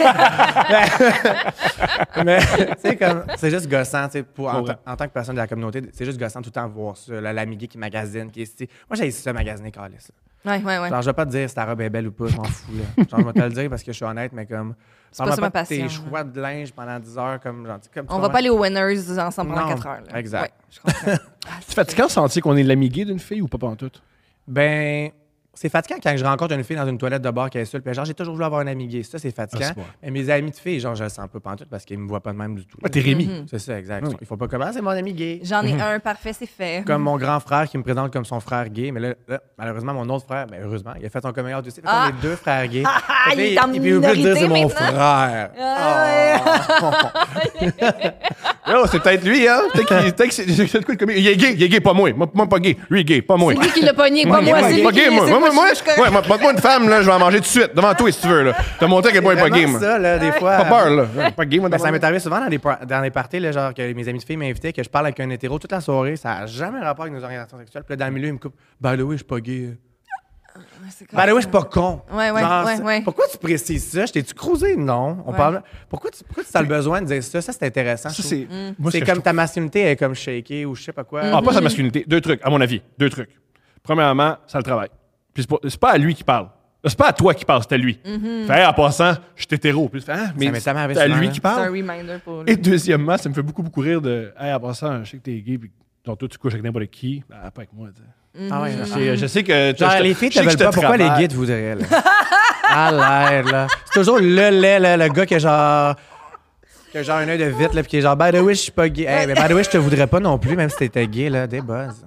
mais, tu sais, comme, c'est juste gossant, tu sais, pour- en, Ouais. ta- en tant que personne de la communauté, c'est juste gossant tout le temps de voir ça, là, l'ami gay qui magasine, qui est, tu sais, moi, j'ai ça magasiner, Calis. Ouais, ouais, ouais. Genre, je vais pas te dire si ta robe est belle ou pas, je m'en fous, là. Genre, je vais te le dire parce que je suis honnête, mais comme, C'est pas parle-moi ça ma de tes passion, choix de linge pendant dix heures, comme, genre, tu sais, comme tu On va comprends? pas aller aux Winners ensemble pendant Non, quatre heures. Là. exact. Ouais, je comprends. C'est fatigant de sentir qu'on est l'ami gay d'une fille ou pas pantoute? Ben, c'est fatigant quand je rencontre une fille dans une toilette de bar qui est seule. Puis genre, j'ai toujours voulu avoir un ami gay. Ça, c'est fatigant. Ah, c'est bon. Mais mes amis de filles, genre, je le sens pas pantoute parce qu'ils me voient pas de même du tout. Ouais, t'es Rémi. Mhm. C'est ça, exact. Oui. Il faut pas commencer, c'est mon ami gay. J'en ai un, parfait, c'est fait. Comme mon grand frère qui me présente comme son frère gay. Mais là, là, malheureusement, mon autre frère, ben heureusement, il a fait son coming out aussi. Fait qu'on Ah! est deux frères gays. Ah, Fait que il est là, en il- il est obligé de dire c'est mon minorité frère. Ah, Oh, c'est peut-être lui, hein? Peut-être qu'il peut-être que c'est c'est quoi le comique? Il est gay, il est gay, pas moi. Moi, moi, pas gay. Lui, il est gay, pas moi. C'est lui qui l'a pogné, pas moi. Moi, C'est lui pas qui gay, moi. c'est Moi, moi, moi, je suis correct. ouais, moi, moi, une femme, là, je vais en manger tout de suite, devant toi, si tu veux, là. T'as montré à quel point il est pas gay, Vraiment moi. ça, là, des fois. Pas peur, là. Ouais, Pas gay, moi, Ben, dans ça ma- m'est arrivé souvent dans des, par- dans des parties, là, genre que mes amis de filles m'invitaient, que je parle avec un hétéro toute la soirée. Ça n'a jamais rapport avec nos orientations sexuelles. Puis là, dans le milieu, il me coupe. By the way, je suis pas gay. C'est By the way, je suis pas con. Ouais, ouais, Genre, ouais, c'est- ouais. Pourquoi tu précises ça? Je t'ai-tu cruisé? Non. On Ouais. parle... Pourquoi tu pourquoi tu as le besoin de dire ça? Ça, c'est intéressant. Ça, je c'est. trouve. Moi, ce C'est que comme je ta masculinité est comme shakée ou je sais pas quoi. trouve- Ah, pas sa masculinité. Deux trucs, à mon avis. Deux trucs. Premièrement, ça le travaille. Puis c'est pas, c'est pas à lui qui parle. C'est pas à toi qui parle, c'est à lui. Fait, hey, en passant, je suis hétéro. Puis tu fais, ah, mais m'est tellement arrivé c'est à souvent, lui là. qui C'est un parle. reminder pour lui. Et deuxièmement, ça me fait beaucoup, beaucoup rire de, hey, en passant, je sais que t'es gay, puis toi, tu couches avec n'importe qui. Ah, pas avec moi, tu sais. Ah ouais, Je ah. sais- Je sais que. Genre, je te- les filles je sais te que veulent je pas. Pourquoi les travaille. gays te voudraient, là? À l'air, là. C'est toujours le lait, là, le gars qui est genre. Qui a genre un œil de vite, là, puis qui est genre, by the way, je suis pas gay. Hey, mais by the way, je te voudrais pas non plus, même si t'étais gay, là. Des buzz.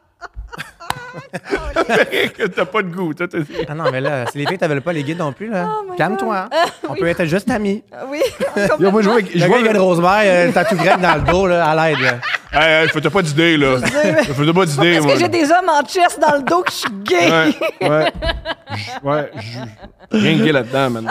T'as pas de goût. toi, t'as- Ah non, mais là, si les filles te veulent pas, les gays non plus, là. Oh my Calme-toi. On peut être juste amis. Ah oui, Yo, moi, je vois avec. Le Je gars, vois il vient de Rosemère, il a une tatou grecque dans le dos, là, à l'aide, là. Hey, hey, fais-toi pas d'idée, là. Fais-toi pas d'idée, Parce moi. que j'ai des hommes en chest dans le dos que je suis gay. Ouais, ouais. J- Ouais, j- rien de gay là-dedans, man.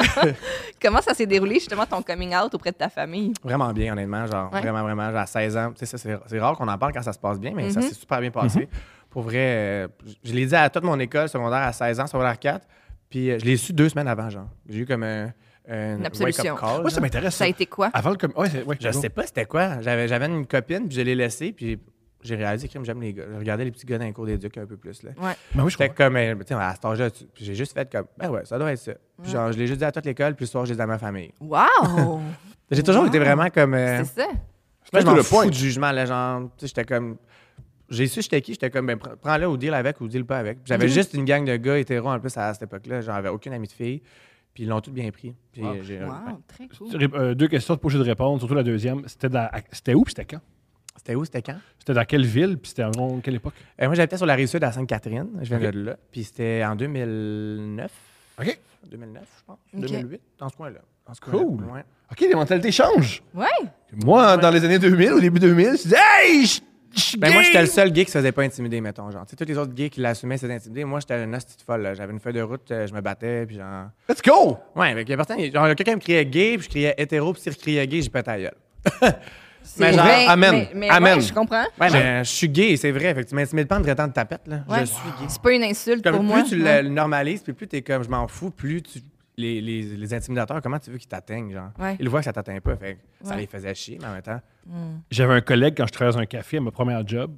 Comment ça s'est déroulé, justement, ton coming out auprès de ta famille? Vraiment bien, honnêtement. Genre, Ouais. vraiment, vraiment. Genre, à seize ans. Tu sais, ça, c'est c'est rare qu'on en parle quand ça se passe bien, mais ça Mhm. s'est super bien passé. Pour vrai, euh, je l'ai dit à toute mon école secondaire à seize ans, secondaire quatre. Puis euh, je l'ai su deux semaines avant, genre. J'ai eu comme un, un Une absolution. wake-up call. Moi, ça genre. m'intéresse. Ça a été quoi? Avant le com... ouais, c'est- ouais, Je sais pas c'était quoi. J'avais, j'avais une copine, puis je l'ai laissée, puis j'ai réalisé que j'aime les gars. Je regardais les petits gars dans les cours d'éduc un peu plus, là. Ouais. Ben oui, je J'étais comprends. comme, euh, tu sais, à cet âge-là, tu- puis j'ai juste fait comme, ben ouais, ça doit être ça. Puis genre, je l'ai juste dit à toute l'école, puis le soir, je l'ai dit à ma famille. Wow! J'ai toujours Wow. été vraiment comme. euh, C'est ça. Moi, C'est je m'en le fous point. du jugement, là, genre, tu sais, j'étais comme... J'ai su j'étais qui, j'étais comme, ben, pr- prends-le ou deal avec ou deal pas avec. Puis J'avais Mhm. juste une gang de gars hétéros en plus à cette époque-là, j'avais aucune amie de filles, puis ils l'ont toutes bien pris. Puis Wow. j'ai- ouais. Wow, très cool. Ré- euh, deux questions de poser de répondre, surtout la deuxième. C'était dans- c'était où puis c'était quand? C'était où, c'était quand? C'était dans quelle ville puis c'était en quelle époque? Euh, moi, j'habitais sur la rive sud à Sainte-Catherine, je viens Ok. de là, puis c'était en deux mille neuf. OK. deux mille neuf, je pense. Ok. deux mille huit, dans ce coin-là. Dans ce coin-là, Cool. ouais. OK, les mentalités changent. Ouais. Moi, dans les années deux mille, au début deux mille, je disais, hey, je je suis Ben gay! moi, j'étais le seul gay qui se faisait pas intimider, mettons, genre. Tu sais, tous les autres gays qui l'assumaient, c'était intimidé. Moi, j'étais une hostie de folle, là. J'avais une feuille de route, euh, je me battais, puis genre... Let's go! Ouais, avec personne, genre, quelqu'un me criait gay, puis je criais hétéro, puis s'il criait gay, j'y pétais la gueule. C'est Mais genre, vrai, amen. Mais, mais Amen. ouais, je comprends. Ouais, mais je suis gay, c'est vrai. Fait que tu m'intimides pas en me traitant de tapette, là. Ouais. Je suis gay. C'est pas une insulte Comme pour plus moi. tu Ouais. le normalises, puis plus t'es comme, je m'en fous, plus tu... Les, les, les intimidateurs, comment tu veux qu'ils t'atteignent, genre? Ouais. Ils voient que ça t'atteint pas, fait que ça Ouais. les faisait chier, mais en même temps... J'avais un collègue quand je travaillais dans un café à ma première job.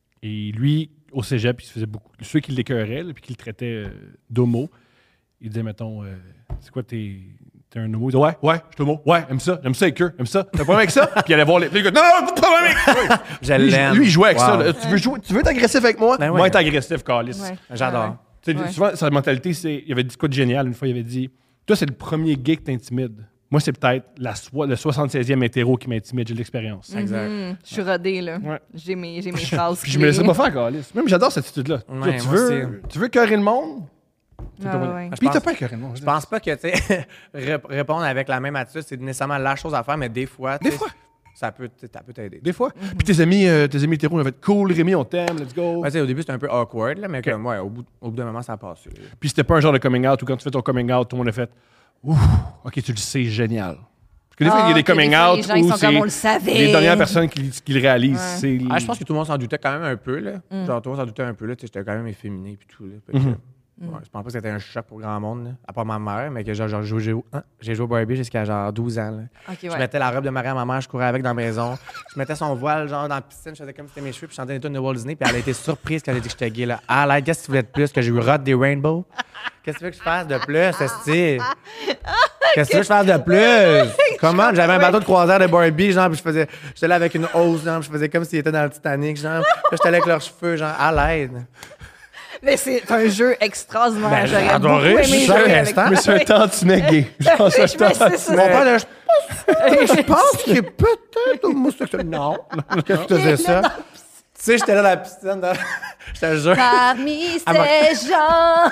Et lui, au cégep, il se faisait beaucoup. Ceux qui l'écœuraient, là, puis qui le traitaient euh, d'homo, il disait, mettons, euh, c'est quoi, t'es, t'es un homo? Il disait, ouais, ouais, je suis homo. Ouais, aime ça, j'aime ça avec eux, aime ça. T'as un problème avec ça? Puis il allait voir les. les gars, non, non, pas de problème avec eux. Je Lui, l'aime. lui, il jouait avec Wow. ça. là. Tu veux, jouer, tu veux être agressif avec moi? Ben ouais. Moi, être agressif, Carlis. Ouais. J'adore. Tu sais, Ouais. Souvent, sa mentalité, c'est. Il avait dit quoi de génial une fois? Il avait dit, toi, c'est le premier gay que t'intimides. Moi, c'est peut-être la soi- le soixante-seizième hétéro qui m'intimide. J'ai de l'expérience. Exact. Mhm. Je suis rodée, là. Ouais. J'ai mes, j'ai mes phrases. Puis je me laissais pas faire, Carlis. Même j'adore cette attitude-là. Ouais, tu, moi veux, tu veux écœurer le monde? Tu Ah, peux pas- ouais. Puis Je t'as pense- pas écœuré le monde. Je pense pas que, tu sais, rép- répondre avec la même attitude, c'est nécessairement la chose à faire, mais des fois, tu Des sais, fois. ça peut, t- ça peut t'aider. Des fois. Puis tes amis, euh, tes amis hétéros, ils ont fait cool, Rémi, on t'aime, let's go. Ouais, tu sais, au début, c'était un peu awkward, là, mais comme, ouais, au bout, au bout d'un moment, ça a passé. Puis c'était pas un genre de coming out où quand tu fais ton coming out, tout le monde a fait Ouh, ok, tu le sais, génial. que des fois, il y a des que coming des fois, out les gens, ils où sont c'est comme on le savait. les dernières personnes qui, qui le réalisent. Ouais. C'est... Ah, je pense que tout le monde s'en doutait quand même un peu. Là. Mm. Genre, tout le monde s'en doutait un peu. Là. J'étais quand même efféminé et tout. Là. Fait que, Mm-hmm. ouais, je pense pas que c'était un choc pour grand monde, là. À part ma mère, mais que genre, genre j'ai, joué, hein? j'ai joué au Barbie jusqu'à genre douze ans. Là. Ok, Je ouais. mettais la robe de Marie à ma mère, je courais avec dans la maison. Je mettais son voile genre dans la piscine, je faisais comme si c'était mes cheveux, puis je chantais des tunes de Walt Disney, puis elle a été surprise quand j'ai dit que j'étais gay. Là. Ah, là, qu'est-ce que tu voulais de plus? Que j'ai eu Rod des Rainbow? Qu'est-ce que tu veux que je fasse de plus, esti? Qu'est-ce que tu veux que je fasse de plus? Comment? J'avais un bateau de croisière de Barbie, genre, puis je faisais. J'étais là avec une hausse, genre, puis je faisais comme s'il était dans le Titanic, genre. Puis j'étais là avec leurs cheveux, genre, à l'aide. Mais c'est un jeu extraordinaire. Ben, J'aurais j'ai adoré, beaucoup je aimé suis jouer sûr, avec instant. toi. Mais c'est un tantinet gay. Genre, c'est un Je me sais tantinet. ça. Mon père, là, je pense, je pense qu'il est peut-être homosexuel. Non. Qu'est-ce que tu faisais ça? Tu sais, j'étais là dans la piscine, dans... je te jure. Parmi Ah, bah. ces gens.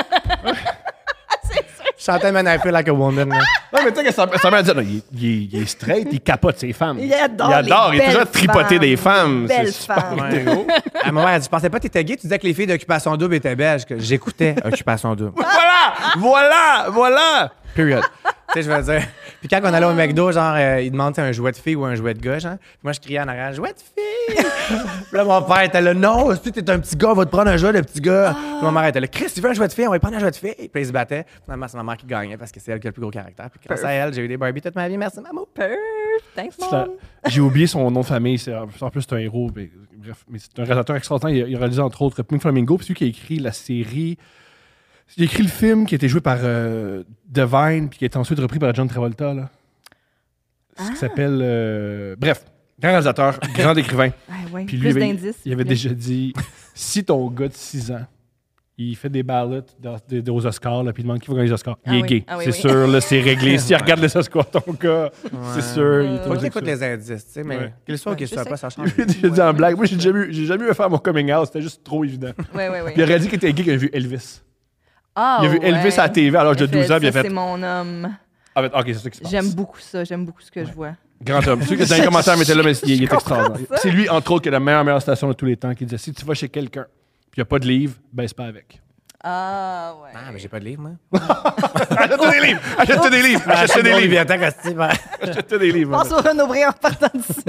Je chantais Man I Feel Like a Woman. Là. Non, mais tu sais que ça, ça m'a dit, non, il, est- il est- il est straight, il capote ses femmes. Il adore Il adore, les il est toujours belles tripoté femmes. des femmes. Belles C'est super femmes. Ouais. hétéro. À ma mère, elle dit, je pensais pas que t'étais gay, tu disais que les filles d'Occupation Double étaient belges. Que j'écoutais Occupation Double. Voilà! Voilà! Voilà! Period. Tu sais, je veux dire. Puis quand on allait au McDo, genre, euh, ils demandent un jouet de fille ou un jouet de gars, genre. Puis moi, je criais en arrière, jouet de fille! Puis là, mon père était là, non, si t'es un petit gars, on va te prendre un jouet de petit gars. Puis ma mère était là, Chris, tu veux un jouet de fille, on va prendre un jouet de fille. Puis ils se battaient. Finalement, c'est ma mère qui gagnait parce que c'est elle qui a le plus gros caractère. Puis grâce à elle, j'ai eu des Barbie toute ma vie. Merci, maman. Perf. Thanks, Ça- mom. J'ai oublié son nom de famille. C'est, en plus, c'est un héros. Mais, bref, mais c'est un réalisateur extraordinaire. Il a, il a réalisé, entre autres, Pink Flamingo. Puis celui qui a écrit la série. Il a écrit le film qui a été joué par euh, Devine, puis qui a été ensuite repris par John Travolta. Là. Ce qui s'appelle. euh, Bref, grand réalisateur, grand écrivain. Ah, ouais. Puis lui, Plus il avait- d'indices. il avait déjà dit si ton gars de six ans, il fait des ballots de- de- de- aux Oscars, là, puis il demande qui va gagner les Oscars, il Ah est oui. gay. Ah oui, c'est oui. sûr, là, c'est réglé. S'il regarde les Oscars, ton gars, c'est sûr. Il est Faut toujours que t'écoutes ça. les indices, tu sais, mais Ouais. qu'il soit ou qu'il Ouais, je soit sais. pas, ça change. Il a déjà dit en blague. Moi, j'ai jamais, eu- j'ai jamais eu à faire mon coming out. C'était juste trop évident. Ouais, ouais, ouais. Puis il aurait dit qu'il était gay quand il a vu Elvis. Ah, Il a vu Elvis ouais. à la T V à l'âge de Il a douze ans, puis il a ça, fait. C'est mon homme. Ah, ben, ok, c'est ça qui se passe. J'aime beaucoup ça. J'aime beaucoup ce que je vois. Grand homme. Ceux qui étaient dans les commentaires mettaient là, mais il, il est comprends extraordinaire. ça. C'est lui, entre autres, qui a la meilleure, meilleure station de tous les temps, qui disait si tu vas chez quelqu'un, puis il n'y a pas de livre, baisse pas avec. Ah, ouais. Ah, mais j'ai pas de livre, moi. Achète-toi des livres! Achète-toi des livres! Achète-toi des livres! Achète-toi des livres! Pense au Renaud-Bré en partant d'ici.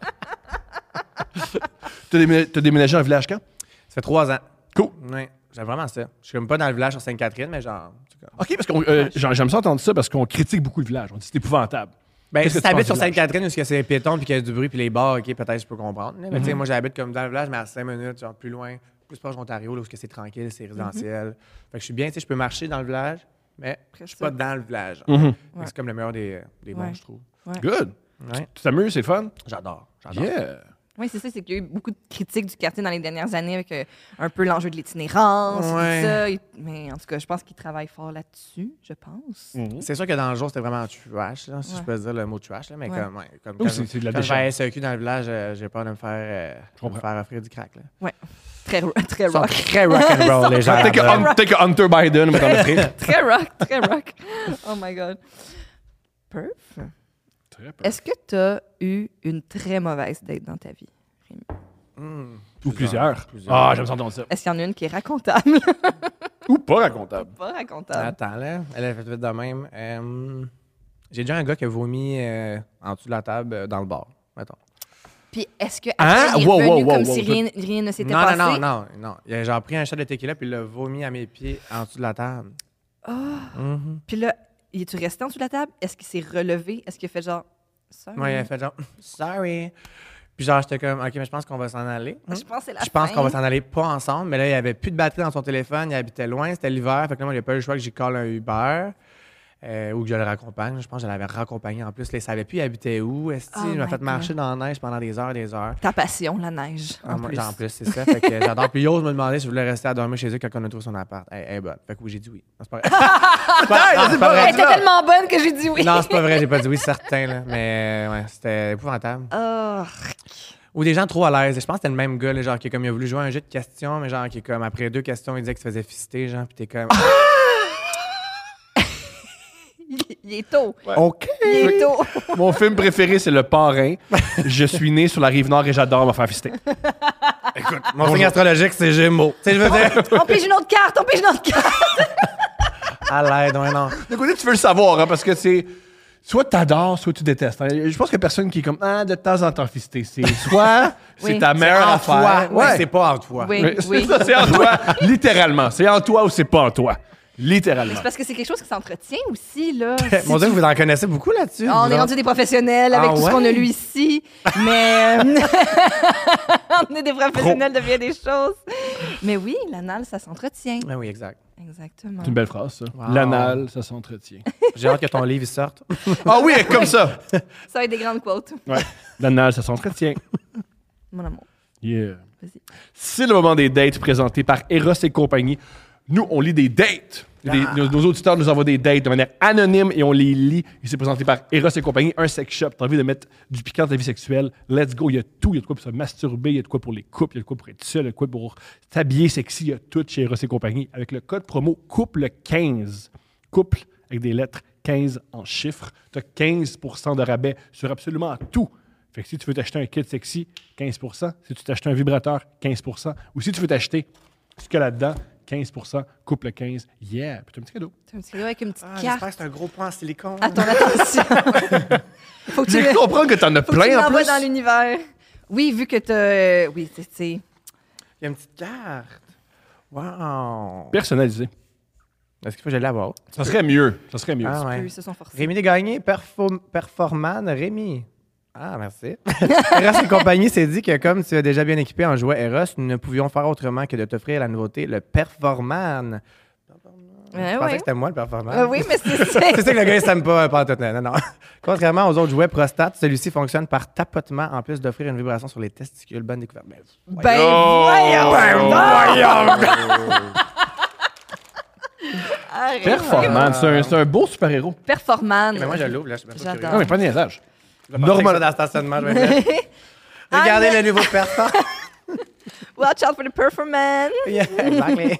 T'as déménagé, t'as déménagé en village quand? Ça fait trois ans. Cool. Oui, j'aime vraiment ça. Je suis comme pas dans le village sur Sainte-Catherine, mais genre. en tout cas. OK, parce qu'on euh, j'en- j'aime ça entendre ça parce qu'on critique beaucoup le village. On dit que c'est épouvantable. Ben, Qu'est-ce si que tu t'habites penses sur du village? Sainte-Catherine où il y a c'est piéton puis qu'il y a du bruit puis les bars, ok, peut-être je peux comprendre. là. Mais tu sais, moi j'habite comme dans le village, mais à cinq minutes, genre plus loin, plus proche d'Ontario, là où c'est tranquille, c'est résidentiel. Fait que je suis bien, tu sais, je peux marcher dans le village, mais je suis pas dans le village. genre. Mhm. Fait que C'est comme le meilleur des, des Ouais. mondes, je trouve. Good. Ouais. Tu t'amuses, c'est fun? J'adore. J'adore. Yeah. Oui, c'est ça, c'est qu'il y a eu beaucoup de critiques du quartier dans les dernières années avec euh, un peu l'enjeu de l'itinérance, et Ouais. tout ça. Et- Mais en tout cas, je pense qu'il travaille fort là-dessus, je pense. C'est sûr que dans le jour, c'était vraiment trash, là, si Ouais. je peux dire le mot trash, là, mais Ouais. comme, ouais, comme Oh, quand, c'est- je- c'est de la quand je vais à déchéance. S E Q dans le village, euh, j'ai peur de me faire, euh, de me faire offrir du crack. Là. Très, ro- très Ils sont rock. très rock'n'roll, les gens. Take a, là-bas. un- take a Hunter Biden, on va t'en offrir. Très rock, très rock. Oh my God. Perf. Très peu. Est-ce que tu as eu une très mauvaise date dans ta vie? Hmm, Ou plusieurs. plusieurs. Ah, j'aime ça entendre ça. Est-ce qu'il y en a une qui est racontable? Ou pas racontable. Pas racontable. Attends, là, elle a fait vite de même. Euh, j'ai déjà un gars qui a vomi euh, en dessous de la table euh, dans le bar, mettons. Puis est-ce que Hein? après, il est Wow, revenu wow, wow, comme wow. si rien, rien ne s'était Non, passé? non, non, non, non. Il a genre pris un shot de tequila puis il l'a vomi à mes pieds en dessous de la table. Ah. Mhm. Puis là, il est-tu resté en dessous de la table? Est-ce qu'il s'est relevé? Est-ce qu'il a fait genre... Sorry. Ouais, il a fait genre, sorry. Puis genre, j'étais comme, OK, mais je pense qu'on va s'en aller. Je pense que c'est la Je pense fin. qu'on va s'en aller pas ensemble, mais là, il n'y avait plus de batterie dans son téléphone, il habitait loin, c'était l'hiver, fait que là, moi, il n'y a pas eu le choix que j'y colle un Uber euh, ou que je le raccompagne. Je pense que je l'avais raccompagné en plus. Là, il ne savait plus il habitait où. Esti, Oh il m'a my fait God. marcher dans la neige pendant des heures des heures. Ta passion, la neige, en Ah, moi, plus. En plus, c'est ça. Fait que j'adore. Puis Yose me demandait si je voulais rester à dormir chez eux quand on a trouvé son appart. Elle, elle est bonne. Fait que oui, j'ai dit oui. Non, c'est pas vrai. C'est pas- non, c'est pas Elle vrai. était tellement bonne que j'ai dit oui. Non, c'est pas vrai, j'ai pas dit oui, certain. Là. Mais euh, ouais, c'était épouvantable. Oh. Ou des gens trop à l'aise. Je pense que c'était le même gars, là, genre, qui, est comme, il a voulu jouer à un jeu de questions, mais genre, qui est comme, après deux questions, il disait qu'il se faisait fister, genre, puis t'es comme. Il, il est tôt. OK. Il est tôt. Mon film préféré, c'est Le Parrain. Je suis né sur la rive nord et j'adore me faire fister. Écoute, mon signe astrologique, c'est Gémeaux. Tu sais, je veux dire. On pige une autre carte, on pige une autre carte. À l'aide, ouais, non. De côté, tu veux le savoir, hein, parce que c'est. soit t'adores, soit tu détestes. Hein. Je pense qu'il y a personne qui est comme, ah, de temps en temps, fisté. C'est soit Oui. c'est ta C'est meilleure en affaire. toi, mais c'est pas en toi. Oui, Mais oui. c'est ça, c'est en toi, littéralement. C'est en toi ou c'est pas en toi. Littéralement. C'est parce que c'est quelque chose qui s'entretient aussi, là. Si Mon Dieu, tu- vous en connaissez beaucoup là-dessus. Ah, on vous est autres. rendu des professionnels avec Ah tout ce ouais? qu'on a lu ici, mais euh, on est des professionnels de bien des choses. Mais oui, l'anal, ça s'entretient. Ah oui, exact. Exactement. C'est une belle phrase, ça. Wow. L'anal, ça s'entretient. J'ai hâte que ton livre sorte. Ah oui, comme ça. Ça va être des grandes quotes, Ouais. L'anal, ça s'entretient. mon amour. Yeah. Vas-y. C'est le moment des dates présentés par Eros et compagnie. Nous, on lit des dates. Des- Ah. nos, nos auditeurs nous envoient des dates de manière anonyme et on les lit. Et c'est présenté par Eros et compagnie, un sex shop. T'as envie de mettre du piquant dans ta vie sexuelle? Let's go. Il y a tout. Il y a de quoi pour se masturber, il y a de quoi pour les couples, il y a de quoi pour être seul, il y a de quoi pour s'habiller sexy. Il y a tout chez Eros et compagnie. Avec le code promo couple quinze. Couple avec des lettres quinze en chiffres. Tu as quinze pour cent de rabais sur absolument tout. Fait que si tu veux t'acheter un kit sexy, quinze pour cent. Si tu t'achètes un vibrateur, quinze pour cent. Ou si tu veux t'acheter ce qu'il y a là-dedans, quinze pour cent, couple quinze. Yeah! Puis t'as un petit cadeau. C'est un petit cadeau avec une petite Ah, j'espère carte. que c'est un gros point en silicone. À ton attention. Faut que tu J'ai le- compris que t'en as faut que tu plein en l'envoies plus. dans l'univers. Oui, vu que t'as... Oui, c'est... c'est- Il y a une petite carte. Wow. Personnalisé. Est-ce qu'il faut que je l'avoir? Ça serait mieux. Ça serait mieux. Ah Eux, ouais. ils se sont forcés. Rémi Desgagnés, Perfo- Performan, Rémi. Ah, merci. Eros et compagnie s'est dit que comme tu es déjà bien équipé en jouet Eros, nous ne pouvions faire autrement que de t'offrir la nouveauté, le Performan. Ouais, Je pensais ouais. que c'était moi, le Performan. Ah oui, mais c'est... C'est c'est- ça que le gars, il s'aime pas, pas en tout. Non, non. Contrairement aux autres jouets prostate, celui-ci fonctionne par tapotement en plus d'offrir une vibration sur les testicules. Bonne découverte. Ben, Ben Oh! voyons! Ben donc! Arrête. Performance, c'est un, c'est un beau super-héros. Performan. mais moi, je l'ouvre, là. Je suis même pas J'adore. curieux. Non, mais pas de niaisage. Je vais porter Normal- ça dans le stationnement, je vais le mettre. Regardez le nouveau Performan. Watch out for the Performan. Yeah, exactly.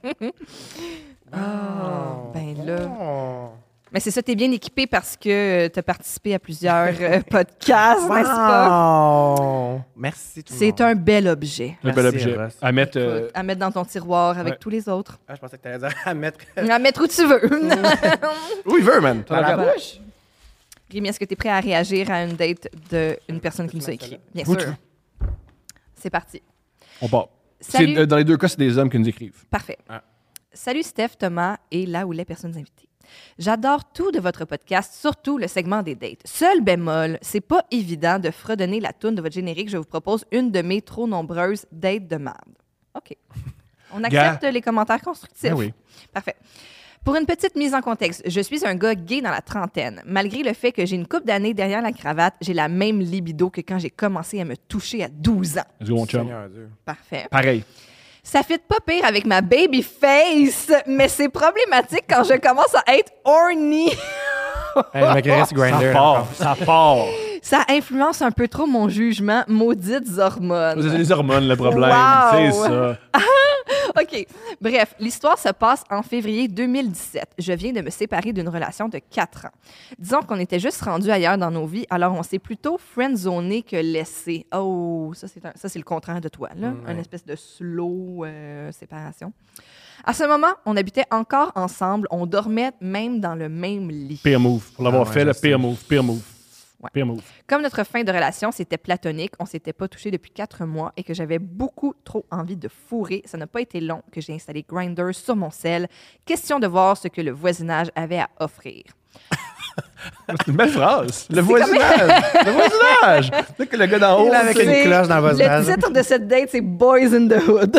Ben là. Oh. Mais c'est ça, t'es bien équipé parce que tu as participé à plusieurs euh, podcasts, n'est-ce pas? Wow. Merci tout le C'est monde. un bel objet Un bel Merci, objet. Ross. À mettre. euh, à mettre dans ton tiroir avec ouais. tous les autres. Ah, je pensais que tu allais dire à mettre À mettre où tu veux. Où il veut, man. T'en dans la regardes. bouche. Rémi, est-ce que tu es prêt à réagir à une date d'une personne qui nous a écrit? Bien Vous sûr. C'est parti. On part. Salut. C'est- euh, Dans les deux cas, c'est des hommes qui nous écrivent. Parfait. Ah. Salut Steph, Thomas et là où les personnes invitées. J'adore tout de votre podcast, surtout le segment des dates. Seul bémol, c'est pas évident de fredonner la toune de votre générique. Je vous propose une de mes trop nombreuses dates de merde. OK. On accepte les commentaires constructifs. Ah oui. Parfait. Pour une petite mise en contexte, je suis un gars gay dans la trentaine. Malgré le fait que j'ai une couple d'années derrière la cravate, j'ai la même libido que quand j'ai commencé à me toucher à douze ans. Let's go, mon chum. Seigneur Dieu. Parfait. Pareil. Ça fit pas pire avec ma baby face, mais c'est problématique quand je commence à être horny. Hey, le mec, il reste Grindr. Ça là, part. encore. Ça part. Ça influence un peu trop mon jugement. Maudites hormones. C'est les hormones, le problème. Wow. C'est ça. OK. Bref, l'histoire se passe en février deux mille dix-sept. Je viens de me séparer d'une relation de quatre ans. Disons qu'on était juste rendus ailleurs dans nos vies, alors on s'est plutôt friendzoné que laissé. Oh, ça, c'est un- ça, c'est le contraire de toi, là. Mm, ouais. Une espèce de slow euh, séparation. À ce moment, on habitait encore ensemble. On dormait même dans le même lit. Pire move. Pour l'avoir Ah ouais, fait, je le sais. pire move. Pire move. Ouais. Pire move. Comme notre fin de relation, c'était platonique, on s'était pas touché depuis quatre mois et que j'avais beaucoup trop envie de fourrer, ça n'a pas été long que j'ai installé Grindr sur mon cell. Question de voir ce que le voisinage avait à offrir. C'est une belle phrase. Le C'est voisinage. Le voisinage. Tu sais que le gars d'en haut. Il est avec c'est- une C'est- cloche dans le voisinage. Le titre de cette date, c'est Boys in the Hood.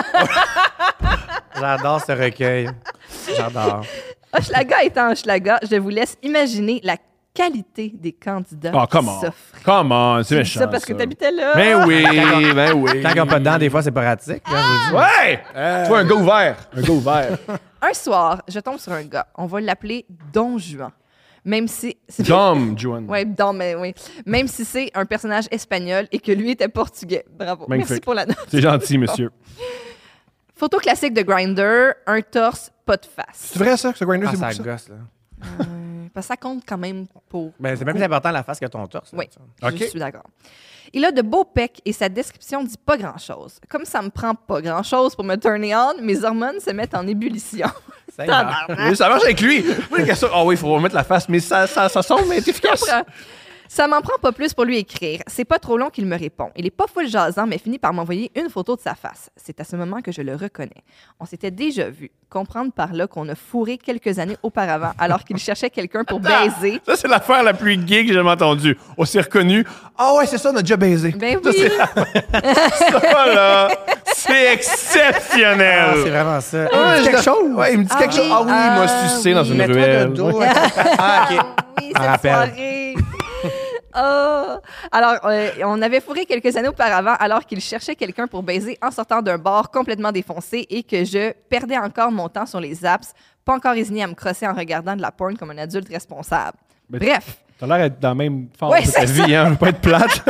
J'adore ce recueil. J'adore. Hochelaga étant Hochelaga, je vous laisse imaginer la qualité des candidats Ah, qui comment? s'offrent. Comment? C'est Tu dis méchant. ça parce que t'habitais là. Ben oui, ben oui. Quand ils n'ont pas dedans, des fois, c'est pratique. là, je vous le dis. Ouais! Tu vois, un gars ouvert. Un gars ouvert. Un soir, je tombe sur un gars. On va l'appeler Don Juan. Même si... c'est- Dom, Juan. Ouais, Don, mais oui. Même si c'est un personnage espagnol et que lui était portugais. Bravo. Magnifique. Merci pour la note. C'est gentil, monsieur. Photo classique de Grindr, un torse, pas de face. C'est vrai, ça, que ce grinder, Ah, c'est ça beaucoup ça? gosse, là. Euh, parce que ça compte quand même pour... Ben, c'est même plus important la face que ton torse. là, Oui, ça. Ok. je suis d'accord. Il a de beaux pecs et sa description dit pas grand-chose. Comme ça me prend pas grand-chose pour me turner on, mes hormones se mettent en ébullition. Ça y va. Mais ça marche avec lui. Moi, les questions, ah oui, il faut remettre la face, mais ça, ça, ça sonne, mais c'est efficace. comprends. Ça m'en prend pas plus pour lui écrire. C'est pas trop long qu'il me répond. Il est pas full jasant, mais finit par m'envoyer une photo de sa face. C'est à ce moment que je le reconnais. On s'était déjà vu. Comprendre par là qu'on a fourré quelques années auparavant, alors qu'il cherchait quelqu'un pour baiser. Ça, c'est l'affaire la plus gay que j'ai jamais entendue. On s'est reconnu. Ah ouais, c'est ça, on a déjà baisé. Ben Ça, oui. c'est la- ça, là, c'est exceptionnel. Ah, c'est vraiment ça. Ah, Il dit je- quelque chose. Ouais, il me dit Ah quelque oui, chose. Ah oui, il ah m'a sucé dans oui. une Mets-toi ruelle. de dos. Ouais. Ah, OK. Oui, Je cette m'en rappelle. soirée. Oh. Alors, euh, on avait fourré quelques années auparavant alors qu'il cherchait quelqu'un pour baiser en sortant d'un bar complètement défoncé et que je perdais encore mon temps sur les apps, pas encore résigné à me crosser en regardant de la porn comme un adulte responsable. Mais Bref. T'as l'air d'être dans la même forme Ouais, de ta c'est vie, hein. Je veux pas être plate.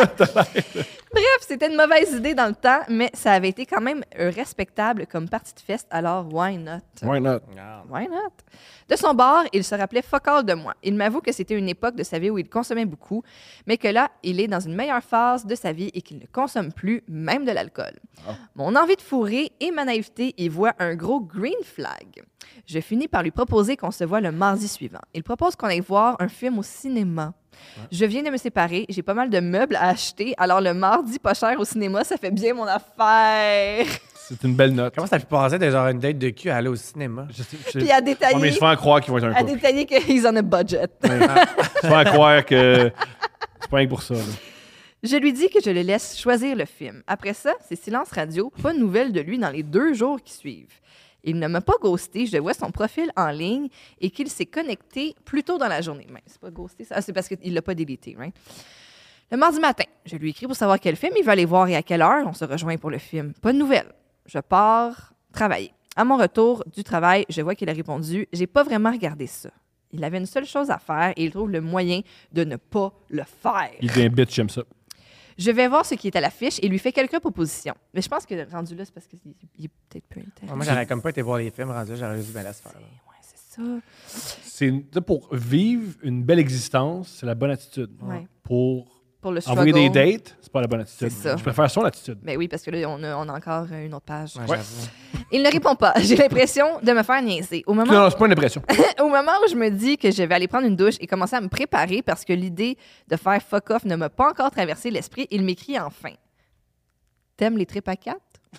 Bref, c'était une mauvaise idée dans le temps, mais ça avait été quand même euh, respectable comme partie de fest, alors why not? Why not? Why not? De son bar, il se rappelait fuck all de moi. Il m'avoue que c'était une époque de sa vie où il consommait beaucoup, mais que là, il est dans une meilleure phase de sa vie et qu'il ne consomme plus même de l'alcool. Oh. Mon envie de fourrer et ma naïveté y voient un gros green flag. Je finis par lui proposer qu'on se voit le mardi suivant. Il propose qu'on aille voir un film au cinéma. Ouais. Je viens de me séparer, j'ai pas mal de meubles à acheter, alors le mardi pas cher au cinéma, ça fait bien mon affaire. C'est une belle note. Comment ça peut passer de genre une date de cul à aller au cinéma? Je sais, je sais. Puis à détailler, Oh, mais je fais en croire qu'ils vont être un à couple. détailler qu'ils en a budget. Ouais. Je fais en croire que c'est pas rien que pour ça. Là. Je lui dis que je le laisse choisir le film. Après ça, c'est silence radio, pas de nouvelles de lui dans les deux jours qui suivent. Il ne m'a pas ghosté, je vois son profil en ligne et qu'il s'est connecté plus tôt dans la journée. Mais c'est pas ghosté, ça, ah, c'est parce qu'il l'a pas délité, right? Le mardi matin, je lui écris pour savoir quel film il va aller voir et à quelle heure. On se rejoint pour le film. Pas de nouvelles. Je pars travailler. À mon retour du travail, je vois qu'il a répondu « J'ai pas vraiment regardé ça ». Il avait une seule chose à faire et il trouve le moyen de ne pas le faire. Il devient bitch, j'aime ça. Je vais voir ce qui est à l'affiche et lui fais quelques propositions. Mais je pense que rendu là, c'est parce qu'il il est peut-être peu intéressant. Moi, j'aurais comme pas été voir les films rendus, j'aurais juste ben laisse faire. là. Ouais, c'est ça. C'est pour vivre une belle existence, c'est la bonne attitude. Ouais. Pour Pour le envoyer struggle. des dates, c'est pas la bonne attitude. C'est ça. Je préfère son attitude. Ben oui, parce que là, on a, on a encore une autre page. Ouais, Ouais. j'avoue. Il ne répond pas. J'ai l'impression de me faire niaiser. Au moment, Non, non, c'est pas une impression. au moment où je me dis que je vais aller prendre une douche et commencer à me préparer parce que l'idée de faire fuck off ne m'a pas encore traversé l'esprit, il m'écrit enfin. T'aimes les tripes à quatre?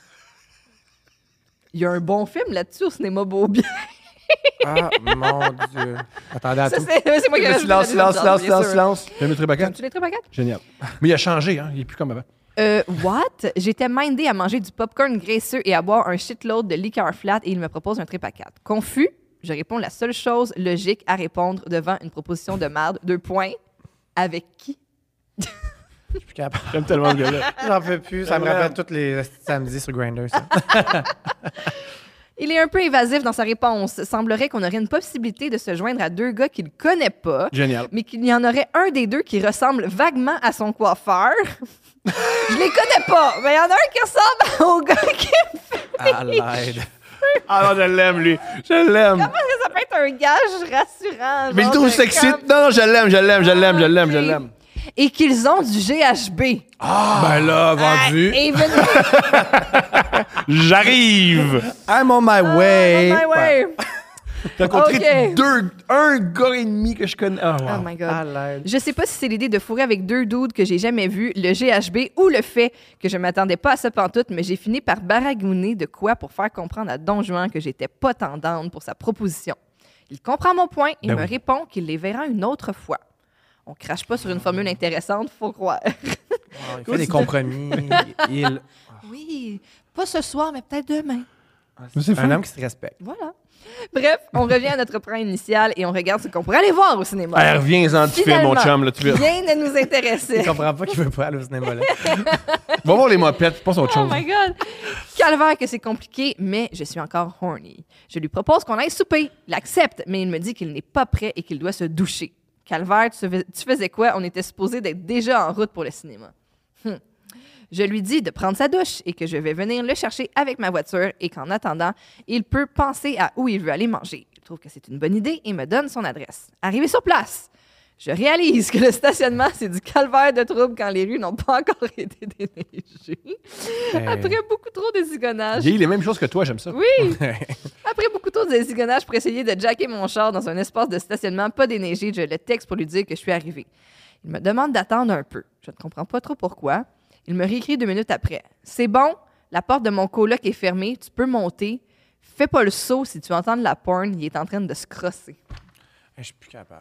Il y a un bon film là-dessus au cinéma Beaubien. Ah, mon Dieu. Attendez à Ça, tout. c'est c'est moi qui avais Silence, silence, silence, silence, silence. T'aimes le tripacat? Tu les tripes à quatre? Génial. Mais il a changé, hein. Il est plus comme avant. Euh, what? J'étais mindée à manger du popcorn graisseux et à boire un shitload de liqueur flat et il me propose un trip à quatre. Confus, je réponds la seule chose logique à répondre devant une proposition de merde. Deux points. Avec qui? Je suis plus capable. J'aime tellement ce gars-là. J'en peux plus. Ça me rappelle tous les samedis sur Grindr, ça. Il est un peu évasif dans sa réponse. Semblerait qu'on aurait une possibilité de se joindre à deux gars qu'il ne connaît pas, Génial. mais qu'il y en aurait un des deux qui ressemble vaguement à son coiffeur. Je les connais pas, mais il y en a un qui ressemble au gars qui me fait. À l'aide. Ah non, je l'aime, lui. Je l'aime. Ça peut être un gage rassurant. Mais il genre trouve de sexy. comme- Non, non, je l'aime, je l'aime, je l'aime, je l'aime, je Ok. l'aime. Et qu'ils ont du G H B. Ben là, vendu. Ah, et venu- J'arrive. I'm on my way. Oh my way. T'as rencontré Ok. deux, un gars et demi que je connais. Oh, wow. Oh my God. À l'aide. Je sais pas si c'est l'idée de fourrer avec deux dudes que j'ai jamais vus, le G H B ou le fait que je m'attendais pas à ça pantoute, mais j'ai fini par baragouiner de quoi pour faire comprendre à Don Juan que j'étais pas tendante pour sa proposition. Il comprend mon point et Ben me oui. répond qu'il les verra une autre fois. On crache pas sur une formule intéressante, faut croire. Oh, il fait des compromis. Il... Oui, pas ce soir, mais peut-être demain. Mais c'est un fun. homme qui se respecte. Voilà. Bref, on revient à notre point initial et on regarde ce qu'on pourrait aller voir au cinéma. Hey, reviens-en, tu fais, mon Finalement, chum, là, tu veux. rien ne nous intéressait. Il comprend pas qu'il veut pas aller au cinéma là. Va voir les mopettes, passe autre Oh chose. my God! Calvaire que c'est compliqué, mais je suis encore horny. Je lui propose qu'on aille souper. Il accepte, mais il me dit qu'il n'est pas prêt et qu'il doit se doucher. Calvaire, tu, fais- tu faisais quoi? On était supposé d'être déjà en route pour le cinéma. Hum. Je lui dis de prendre sa douche et que je vais venir le chercher avec ma voiture et qu'en attendant, il peut penser à où il veut aller manger. Il trouve que c'est une bonne idée et me donne son adresse. Arrivé sur place, je réalise que le stationnement, c'est du calvaire de trouble quand les rues n'ont pas encore été déneigées. Hey. Après beaucoup trop de zigonnage. J'ai eu les mêmes choses que toi, j'aime ça. Oui! Après beaucoup photo des zigonnages pour essayer de jacker mon char dans un espace de stationnement pas déneigé. Je le texte pour lui dire que je suis arrivée. Il me demande d'attendre un peu. Je ne comprends pas trop pourquoi. Il me réécrit deux minutes après. C'est bon, la porte de mon coloc est fermée, tu peux monter. Fais pas le saut si tu entends de la porn, il est en train de se crosser. Je suis plus capable.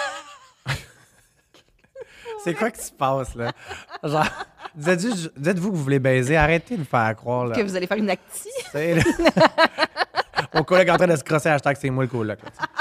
C'est quoi qui se passe, là? Genre, dites-vous, dites-vous que vous voulez baiser, arrêtez de me faire croire, là. Que vous allez faire une acti. C'est, là. Mon coloc est en train de se crosser, hashtag c'est moi le coloc.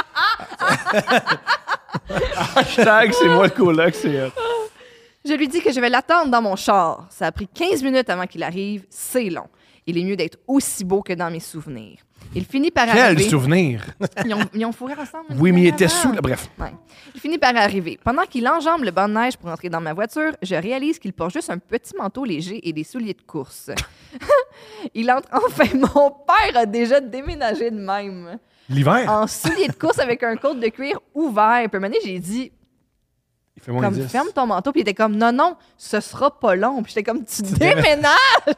Là, Hashtag, c'est moi le coloc, c'est... euh, Je lui dis que je vais l'attendre dans mon char. Ça a pris quinze minutes avant qu'il arrive. C'est long. Il est mieux d'être aussi beau que dans mes souvenirs. Il finit par Quel arriver. souvenir! Ils ont, ils ont fourré ensemble. une Oui, mais il semaine était avant. sous... là, Bref. Ouais. Il finit par arriver. Pendant qu'il enjambe le banc de neige pour entrer dans ma voiture, je réalise qu'il porte juste un petit manteau léger et des souliers de course. Il entre enfin. Mon père a déjà déménagé de même. L'hiver, En souliers de course avec un côte de cuir ouvert. Puis un moment donné, j'ai dit, il fait moins comme, dix. ferme ton manteau. Puis il était comme, non, non, ce sera pas long. Puis j'étais comme, tu déménages.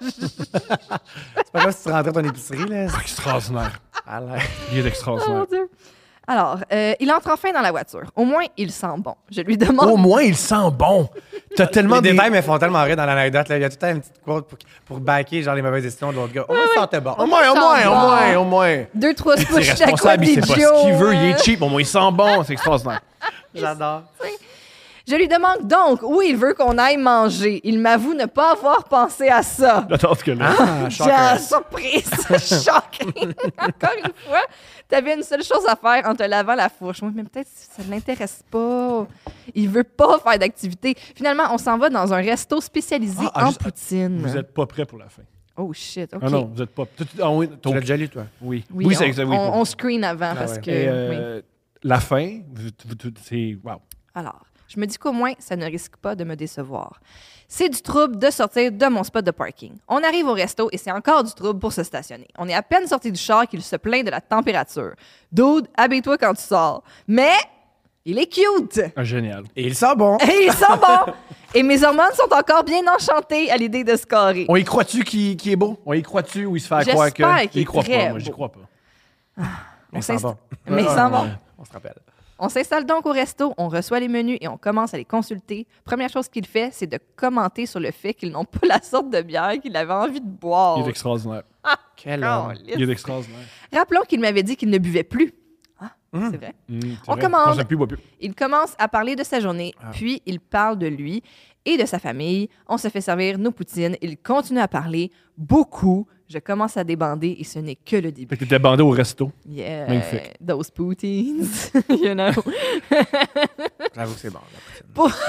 c'est pas comme si tu rentrais dans ton épicerie, là. Extraordinaire. À l'air. Il est Oh, extraordinaire. mon Dieu. Alors, euh, il entre enfin dans la voiture. Au moins, il sent bon. Je lui demande. Au moins, il sent bon. T'as tellement Les des... détails me font tellement rire dans l'anecdote. Là. Il y a tout le temps une petite quote pour, pour backer genre les mauvaises décisions de l'autre gars. Au moins, il sentait bon. Au moins, au moins, au moins, au moins. Deux, trois Il est push responsable, il sait pas ce d'Aquadigio, qu'il veut, il hein. est cheap. Au moins, il sent bon, c'est extraordinaire. J'adore. Je lui demande donc où il veut qu'on aille manger. Il m'avoue ne pas avoir pensé à ça. Attends, que là. Ah, J'ai shocker. surprise, choquée. Encore une fois, t'avais une seule chose à faire en te lavant la fourche. Oui, mais peut-être que ça ne l'intéresse pas. Il veut pas faire d'activité. Finalement, on s'en va dans un resto spécialisé Ah, ah, en juste- poutine. Vous êtes pas prêt pour la fin. Oh shit, OK. Ah non, vous êtes pas... tu- tu- ah oui, Tu ton- l'as déjà lu, toi? oui. Oui, Oui, on, c'est exact. Oui, on, pour- on screen avant Ah parce ouais. que... Et, oui. euh, la fin, vous- vous- vous- c'est... Wow. Alors, je me dis qu'au moins, ça ne risque pas de me décevoir. C'est du trouble de sortir de mon spot de parking. On arrive au resto et c'est encore du trouble pour se stationner. On est à peine sorti du char qu'il se plaint de la température. Dude, habille-toi quand tu sors. Mais il est cute! Ah, génial. Et il sent bon. Et il sent bon! Et mes hormones sont encore bien enchantées à l'idée de se carrer. On y croit-tu qu'il qu'il est beau? On y croit-tu ou il se fait croire que... J'espère qu'il Il est croit très pas, moi, j'y beau. crois pas. On Il sent s'insta- bon. Mais il sent bon. On se rappelle. On s'installe donc au resto, on reçoit les menus et on commence à les consulter. Première chose qu'il fait, c'est de commenter sur le fait qu'ils n'ont pas la sorte de bière qu'il avait envie de boire. Il est extraordinaire. Quel homme. Caliste. Il est extraordinaire. Rappelons qu'il m'avait dit qu'il ne buvait plus. Ah, c'est vrai. Mmh, c'est On vrai. commande. On sait plus, boit plus. Il commence à parler de sa journée, Ah. puis il parle de lui et de sa famille. On se fait servir nos poutines. Il continue à parler beaucoup. Je commence à débander et ce n'est que le Fait début. que t'étais bandé au resto. Yeah, Magnifique. those poutines, you know. J'avoue que c'est bon. La poutine.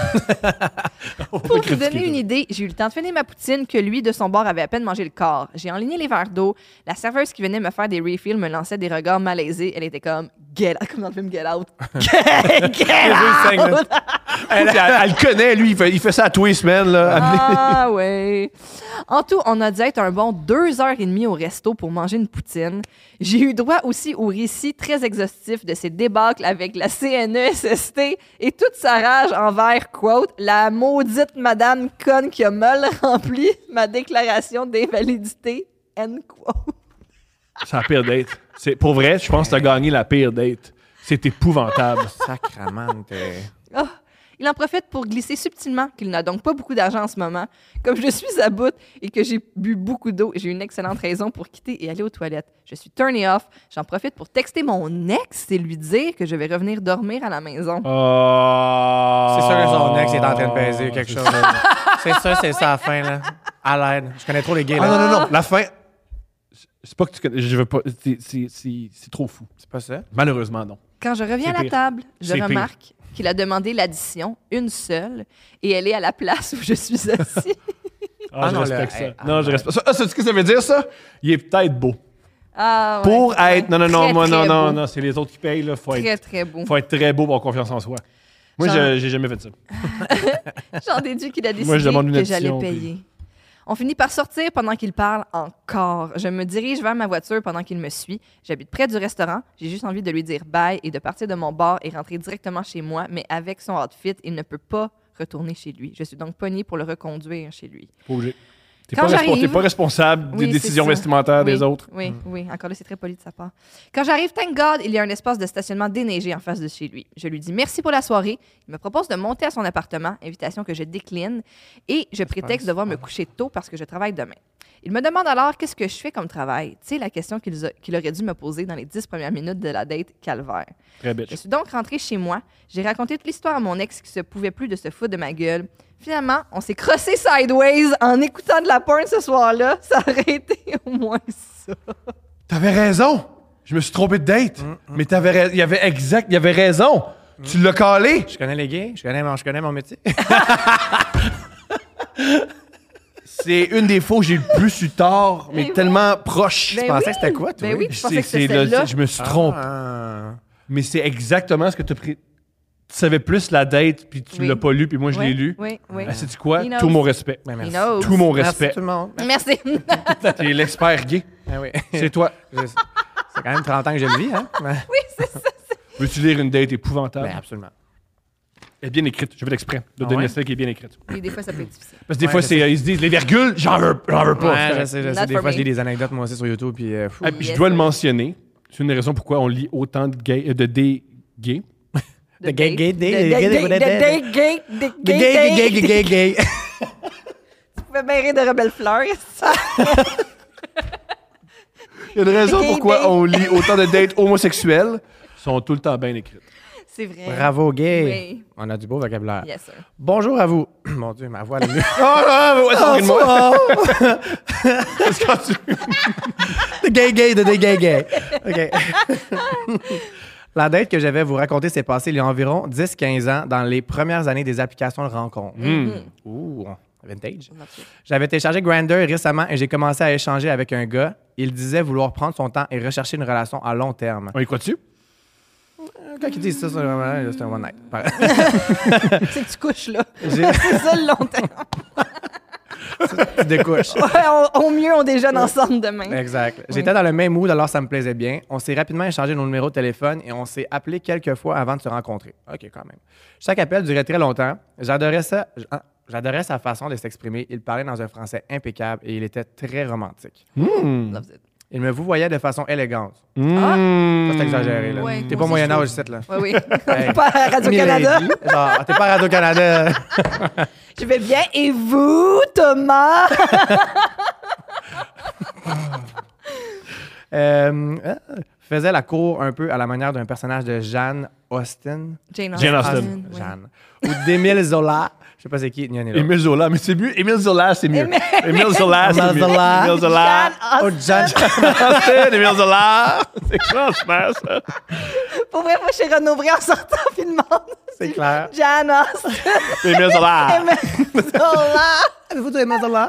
Pour vous donner une idée, j'ai eu le temps de finir ma poutine que lui, de son bord, avait à peine mangé le quart. J'ai enligné les verres d'eau. La serveuse qui venait me faire des refills me lançait des regards malaisés. Elle était comme « Get out », comme dans le film « Get out ». Get, get saignent, là. out! Elle, elle- elle le connaît, lui. Il fait, il fait ça à tous les semaines. Là. Ah ouais. En tout, on a dû être un bon deux heures et demie au resto pour manger une poutine. J'ai eu droit aussi au récit très exhaustif de ses débâcles avec la C N E S S T et toute sa rage envers, quote, la maudite madame conne qui a mal rempli ma déclaration d'invalidité, end quote. C'est la pire date. C'est, pour vrai, je pense que t'as gagné la pire date. C'est épouvantable. Sacrement, t'es... Ah, il en profite pour glisser subtilement qu'il n'a donc pas beaucoup d'argent en ce moment. Comme je suis à bout et que j'ai bu beaucoup d'eau, j'ai une excellente raison pour quitter et aller aux toilettes. Je suis turné off. J'en profite pour texter mon ex et lui dire que je vais revenir dormir à la maison. Oh. C'est sûr que son ex est en train de baiser ou quelque chose. C'est ça, c'est ça à la fin, là. À l'aide. Je connais trop les gays, Ah là. non, non, non. La fin... C'est pas que tu connais... Je veux pas... C'est, c'est, c'est, c'est trop fou. C'est pas ça? Malheureusement, non. Quand je reviens C'est à la pire. table, je C'est pire. remarque qu'il a demandé l'addition, une seule, et elle est à la place où je suis assis. Ah, Ah je non, respecte le- ça. hey, non, ah, je respecte ça. Ah, c'est ce que ça veut dire, ça? Il est peut-être beau. Ah, ouais. Pour être... Non, non, non, Très, moi, non, très non, beau. non. C'est les autres qui payent, là. Faut Très, être, très beau. faut être très beau pour avoir confiance en soi. Moi, Genre- je- j'ai jamais fait ça. J'en déduis qu'il a décidé Moi, je demande une que j'allais addition, payer. On finit par sortir pendant qu'il parle encore. Je me dirige vers ma voiture pendant qu'il me suit. J'habite près du restaurant. J'ai juste envie de lui dire bye et de partir de mon bar et rentrer directement chez moi, mais avec son outfit, il ne peut pas retourner chez lui. Je suis donc pognée pour le reconduire chez lui. Pas obligé. T'es Quand pas, respo- j'arrive- t'es pas responsable Oui, des c'est décisions ça. vestimentaires Oui, des autres. Oui, oui. Encore là, c'est très poli de sa part. Quand j'arrive, thank God, il y a un espace de stationnement déneigé en face de chez lui. Je lui dis merci pour la soirée. Il me propose de monter à son appartement, invitation que je décline, et je prétexte devoir me coucher tôt parce que je travaille demain. Il me demande alors qu'est-ce que je fais comme travail. Tu sais, la question qu'il, a- qu'il aurait dû me poser dans les dix premières minutes de la date calvaire. Très bitch. Je suis donc rentrée chez moi. J'ai raconté toute l'histoire à mon ex qui se pouvait plus de se foutre de ma gueule. Finalement, on s'est crossé sideways en écoutant de la porn ce soir-là. Ça aurait été au moins ça. T'avais raison! Je me suis trompé de date. Mais t'avais ra- il y avait exact, il y avait raison. Tu l'as calé. Je connais les gays, je connais mon, je connais mon métier. C'est une des fois où j'ai le plus eu tort, mais Ben tellement proche. Ben Tu pensais oui. que c'était quoi, toi? Ben oui, je pensais C'est- que c'était c'est là- celle-là. je me suis trompé. Ah. Mais c'est exactement ce que tu as pris. Tu savais plus la date, puis tu Oui. l'as pas lu, puis moi je Oui, l'ai lu. Oui, oui. Ah, sais-tu quoi? He knows. Tout mon respect. Ben, He merci. knows. Tout mon Merci respect. tout le monde. Merci. T'es l'expert gay. Ah oui. C'est toi. Je- C'est quand même trente ans que je le vis, hein? Ben, Veux-tu lire une date épouvantable? ben, absolument. Elle est bien écrite. Je fais l'exprès de Ah donner ouais? celle qui est bien écrite. Oui, des fois, ça peut être difficile. Parce que des Ouais, fois, je c'est, sais. euh, ils se disent les virgules, j'en veux, j'en veux pas. Ouais, C'est je correct. sais, je Not sais. Des for fois, je me. lis des anecdotes, moi aussi, sur YouTube, puis... euh, fou. Ah, puis je Yes, dois le sir. mentionner. C'est une des raisons pourquoi on lit autant de gays, euh, de dés gays. The gay, gay, The day, gay, the gay, gay, the the gay, gay, gay, the The gay, gay, gay, gay. gay, gay, gay. Tu pouvais bien rire de Rebelle Fleur. Il y a une raison Gay pourquoi day. on lit autant de dates homosexuelles. Ils sont tout le temps bien écrites. C'est vrai. Bravo, gay. Oui. On a du beau vocabulaire. Yes, sir. Bonjour à vous. Mon Dieu, ma voix, elle est mieux. Oh, oh, ouais, ça rit de moi. Parce que quand tu- The gay, gay, the gay, gay, gay. OK. La date que je vais vous raconter s'est passée il y a environ dix à quinze ans dans les premières années des applications de rencontre. Ouh, vintage. J'avais téléchargé Grindr récemment et j'ai commencé à échanger avec un gars. Il disait vouloir prendre son temps et rechercher une relation à long terme. On y croit-tu? Quand il dit ça, c'est un, c'est un one night. Pareil. C'est que tu couches, là. J'ai- C'est ça, le long terme. Tu découches. Ouais, au, au mieux, on déjeune ensemble demain. Exact. J'étais dans le même mood, alors ça me plaisait bien. On s'est rapidement échangé nos numéros de téléphone et on s'est appelé quelques fois avant de se rencontrer. OK, quand même. Chaque appel durait très longtemps. J'adorais ça. j- ah, J'adorais sa façon de s'exprimer. Il parlait dans un français impeccable et il était très romantique. Loves it. Il me vouvoyait de façon élégante. Mmh. Ça, c'est exagéré, là. Ouais, T'es moi pas aussi, Moyen je Âge, trouve. ici, là. Oui, oui. Hey. Pas à Radio-Canada. Milady. Genre, t'es pas à Radio-Canada. Je vais bien. Et vous, Thomas? euh, euh, faisait la cour un peu à la manière d'un personnage de Jeanne Austen. Jane Jane Austen. oui. Jeanne. Ou d'Émile Zola. Je sais pas c'est qui, ni un ni l'autre. Émile Zola, mais c'est mieux. Émile Zola, c'est mieux. Émile- Émile Zola, c'est Émile mieux. Zola. Émile Zola. Oh, Jeanne. Austen, Émile Zola. C'est franchement ça. Pour vrai, moi, chez Renaud Bré, en sortant, puis il demande. C'est clair. Jan Austen. Émile Zola. Zola. Avez-vous de Émile Zola?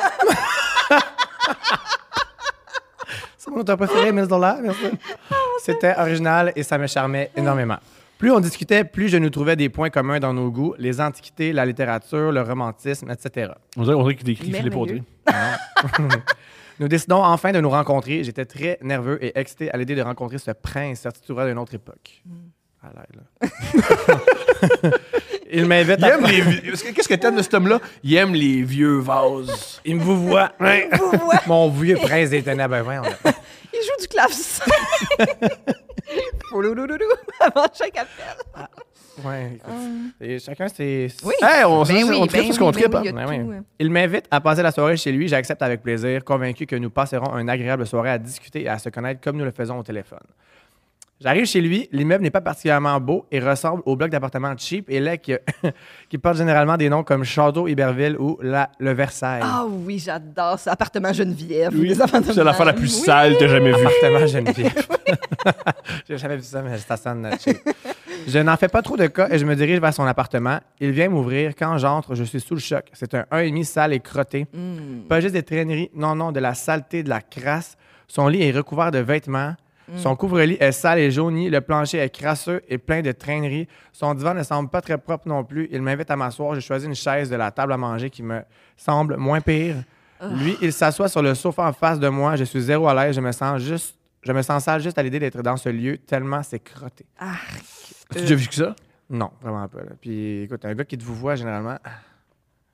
C'est mon auteur préféré, Émile Zola. Merci. C'était original et ça me charmait énormément. Plus on discutait, plus je nous trouvais des points communs dans nos goûts, les antiquités, la littérature, le romantisme, et cetera. On dirait, on dirait qu'il décrit Philippe Merveilleux. Audrey. Nous décidons enfin de nous rencontrer. J'étais très nerveux et excité à l'idée de rencontrer ce prince certifié d'une autre époque. À l'aide, là. Il m'invite Il à... aime les vieux. Qu'est-ce que t'aimes de cet homme-là? Il aime les vieux vases. Il me vous voit. Vous voyez, Mon vieux prince des ténèbres. Ben, voyons, là. il joue du clavecin. Ouloulouloulou, avant chaque appel. Ouais, écoute. Et chacun, c'est... Oui. Hey, on, Ben on, oui, on ben tripe sur ce oui, qu'on ben tripe. oui, hein? il y a Ben tout, oui. euh. Il m'invite à passer la soirée chez lui. J'accepte avec plaisir, convaincu que nous passerons une agréable soirée à discuter et à se connaître comme nous le faisons au téléphone. J'arrive chez lui, l'immeuble n'est pas particulièrement beau et ressemble au bloc d'appartements cheap et laid qui, qui porte généralement des noms comme Château Iberville ou la, le Versailles. Ah oui, j'adore ça. Appartement Geneviève. Oui, des affaires de c'est l'affaire la même. plus Oui. sale que t'as jamais vue. Appartement Geneviève. J'ai jamais vu ça, mais ça sonne cheap. Je n'en fais pas trop de cas et je me dirige vers son appartement. Il vient m'ouvrir. Quand j'entre, je suis sous le choc. C'est un un virgule cinq sale et crotté. Mm. Pas juste des traîneries. Non, non, de la saleté, de la crasse. Son lit est recouvert de vêtements. Son couvre-lit est sale et jauni. Le plancher est crasseux et plein de traîneries. Son divan ne semble pas très propre non plus. Il m'invite à m'asseoir. J'ai choisi une chaise de la table à manger qui me semble moins pire. Lui, il s'assoit sur le sofa en face de moi. Je suis zéro à l'aise. Je me sens juste... Je me sens sale juste à l'idée d'être dans ce lieu tellement c'est crotté. As-tu déjà vu que ça? Non, vraiment pas. Là. Puis écoute, un gars qui te vous voit généralement...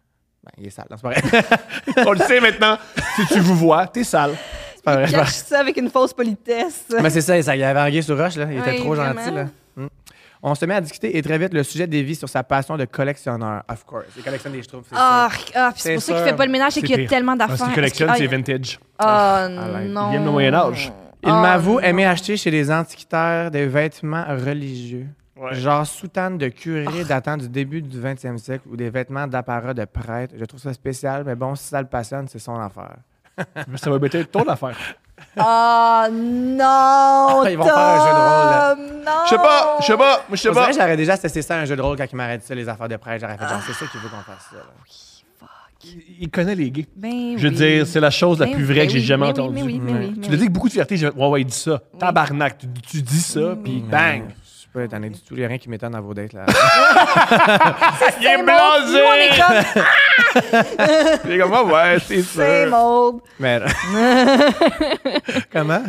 Ben, il est sale, non, c'est pas vrai. On le sait maintenant. Si tu vous vois, t'es sale. C'est pas vrai. Il cache ça avec une fausse politesse. Mais c'est ça, ça, il avait anguille sur roche, là. Il était Oui, trop vraiment. gentil, là. Mm. On se met à discuter et très vite, le sujet dévie sur sa passion de collectionneur. Of course. Il collectionne des schtroumpfs, c'est Ah, ça. ah, puis c'est C'est pour ça qu'il sûr. fait pas le ménage, c'est qu'il y a pire. tellement Parce d'affaires. qu'il collectionne, Est-ce c'est que- vintage. Ah, l'aide. non. Il vient de Moyen-Âge. Il Ah, m'avoue aimer non. acheter chez les antiquaires des vêtements religieux. Ouais. Genre soutane de curé datant du début du vingtième siècle ou des vêtements d'apparat de prêtre. Je trouve ça spécial, mais bon, si ça le passionne, c'est son affaire. Mais ça va être ton affaire. Ah, non! Ils vont faire un jeu de rôle, là. Tom, Non! Je sais pas, je sais pas, moi je sais On pas. dirait que j'aurais déjà testé ça un jeu de rôle quand il m'aurait dit ça, les affaires de prêtre. J'aurais fait genre, c'est ça qu'il veut qu'on fasse ça. là. Il, il connaît les gays. Ben Je veux oui. dire, c'est la chose la Ben plus oui, vraie ben que j'ai oui, jamais mais oui, entendue. mais oui, mais Ouais. oui, Tu mais l'as dit oui. avec beaucoup de fierté. j'ai fait, Ouais, ouais, il dit ça. Tabarnak, tu, tu dis ça, puis bang. Je sais pas, t'en as du tout, il y a rien qui m'étonne dans vos dates, là. Il est Nous, on est blasé! comme, Il est comme, ah ouais, c'est c'est sûr. mode. Mais. Comment?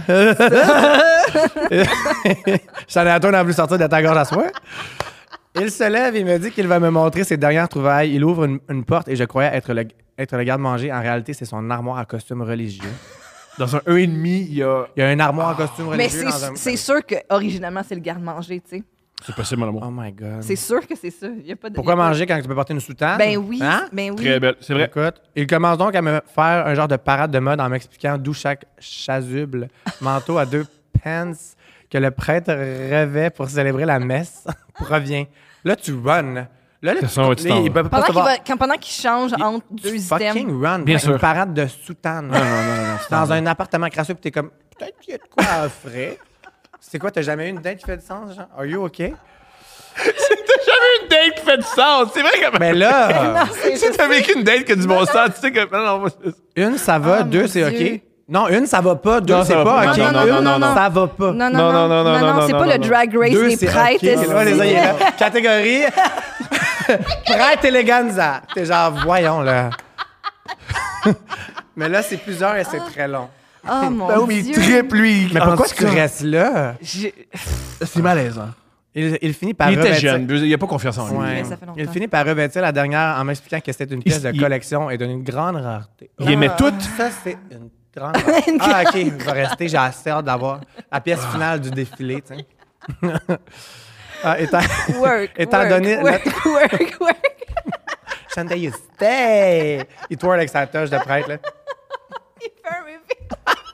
J'en ai à toi d'en plus sortir de ta gorge à soi. Il se lève et me dit qu'il va me montrer ses dernières trouvailles. Il ouvre une, une porte et je croyais être le, être le garde-manger. En réalité, c'est son armoire à costume religieux. Dans un un et demi, il y a. Il y a une armoire à costume Mais religieux c'est dans un... c'est sûr que originalement c'est le garde-manger, tu sais. C'est possible, mon amour. Oh my God. C'est sûr que c'est ça. Il y a pas de, Pourquoi il y a pas- manger quand tu peux porter une soutane? Ben oui, Hein? ben oui. Très belle. C'est vrai. Écoute, il commence donc à me faire un genre de parade de mode en m'expliquant d'où chaque chasuble, manteau à deux pants que le prêtre rêvait pour célébrer la messe provient. Là, tu runs. Là, là, C'est tu- ça, ouais, tu t'en il vas. peut pas Pendant qu'il savoir- va- quand- pendant qu'il change entre deux Tu items. fucking run. Bien Une sûr. parade de soutane. Non, non, non, non. c'est Dans normal. un appartement crasseux, puis t'es comme, peut-être qu'il y a de quoi à offrir. C'est quoi, t'as jamais eu une date qui fait du sens, genre? Are you okay? T'as jamais eu une date qui fait du sens. C'est vrai que. Mais là, Non, c'est Si juste- t'as vécu une date qui a du bon sens, tu sais que. Non, non, moi, c'est- une, ça va. Ah, deux, mon c'est Dieu. OK. Non, une, ça va pas. Deux, Non, c'est ça va pas pas. OK. Non, non, non, Une, non, non. ça va pas. Non, non, Non, non, non, non, non, non, c'est non, pas non, le non. drag race Deux, des c'est prêtres. OK. est-ce Là, les que- a- il est là. Catégorie. Prêtre eleganza. T'es genre, voyons, là. Mais là, c'est plusieurs et c'est très long. Oh mon Ben oui, mais il Dieu. trippe, lui. Mais En pourquoi tout tu cas, restes là? J'ai- C'est malaisant. Il, il finit par Il était revêtir- jeune. Il a pas confiance en lui. Ouais. ça fait longtemps. Il finit par revêtir la dernière en m'expliquant que c'était une pièce de Il- collection et d'une grande rareté. Il aimait Ah, toutes. Ça, c'est une grande rareté. Ah, OK, je vais rester. J'ai assez hâte d'avoir la pièce finale du défilé, tu sais. Ah, étant, Work, étant work, donné... work, work, work. Chantal, you stay! Il twirl avec sa toche de prêtre, là. Il fait un reveal.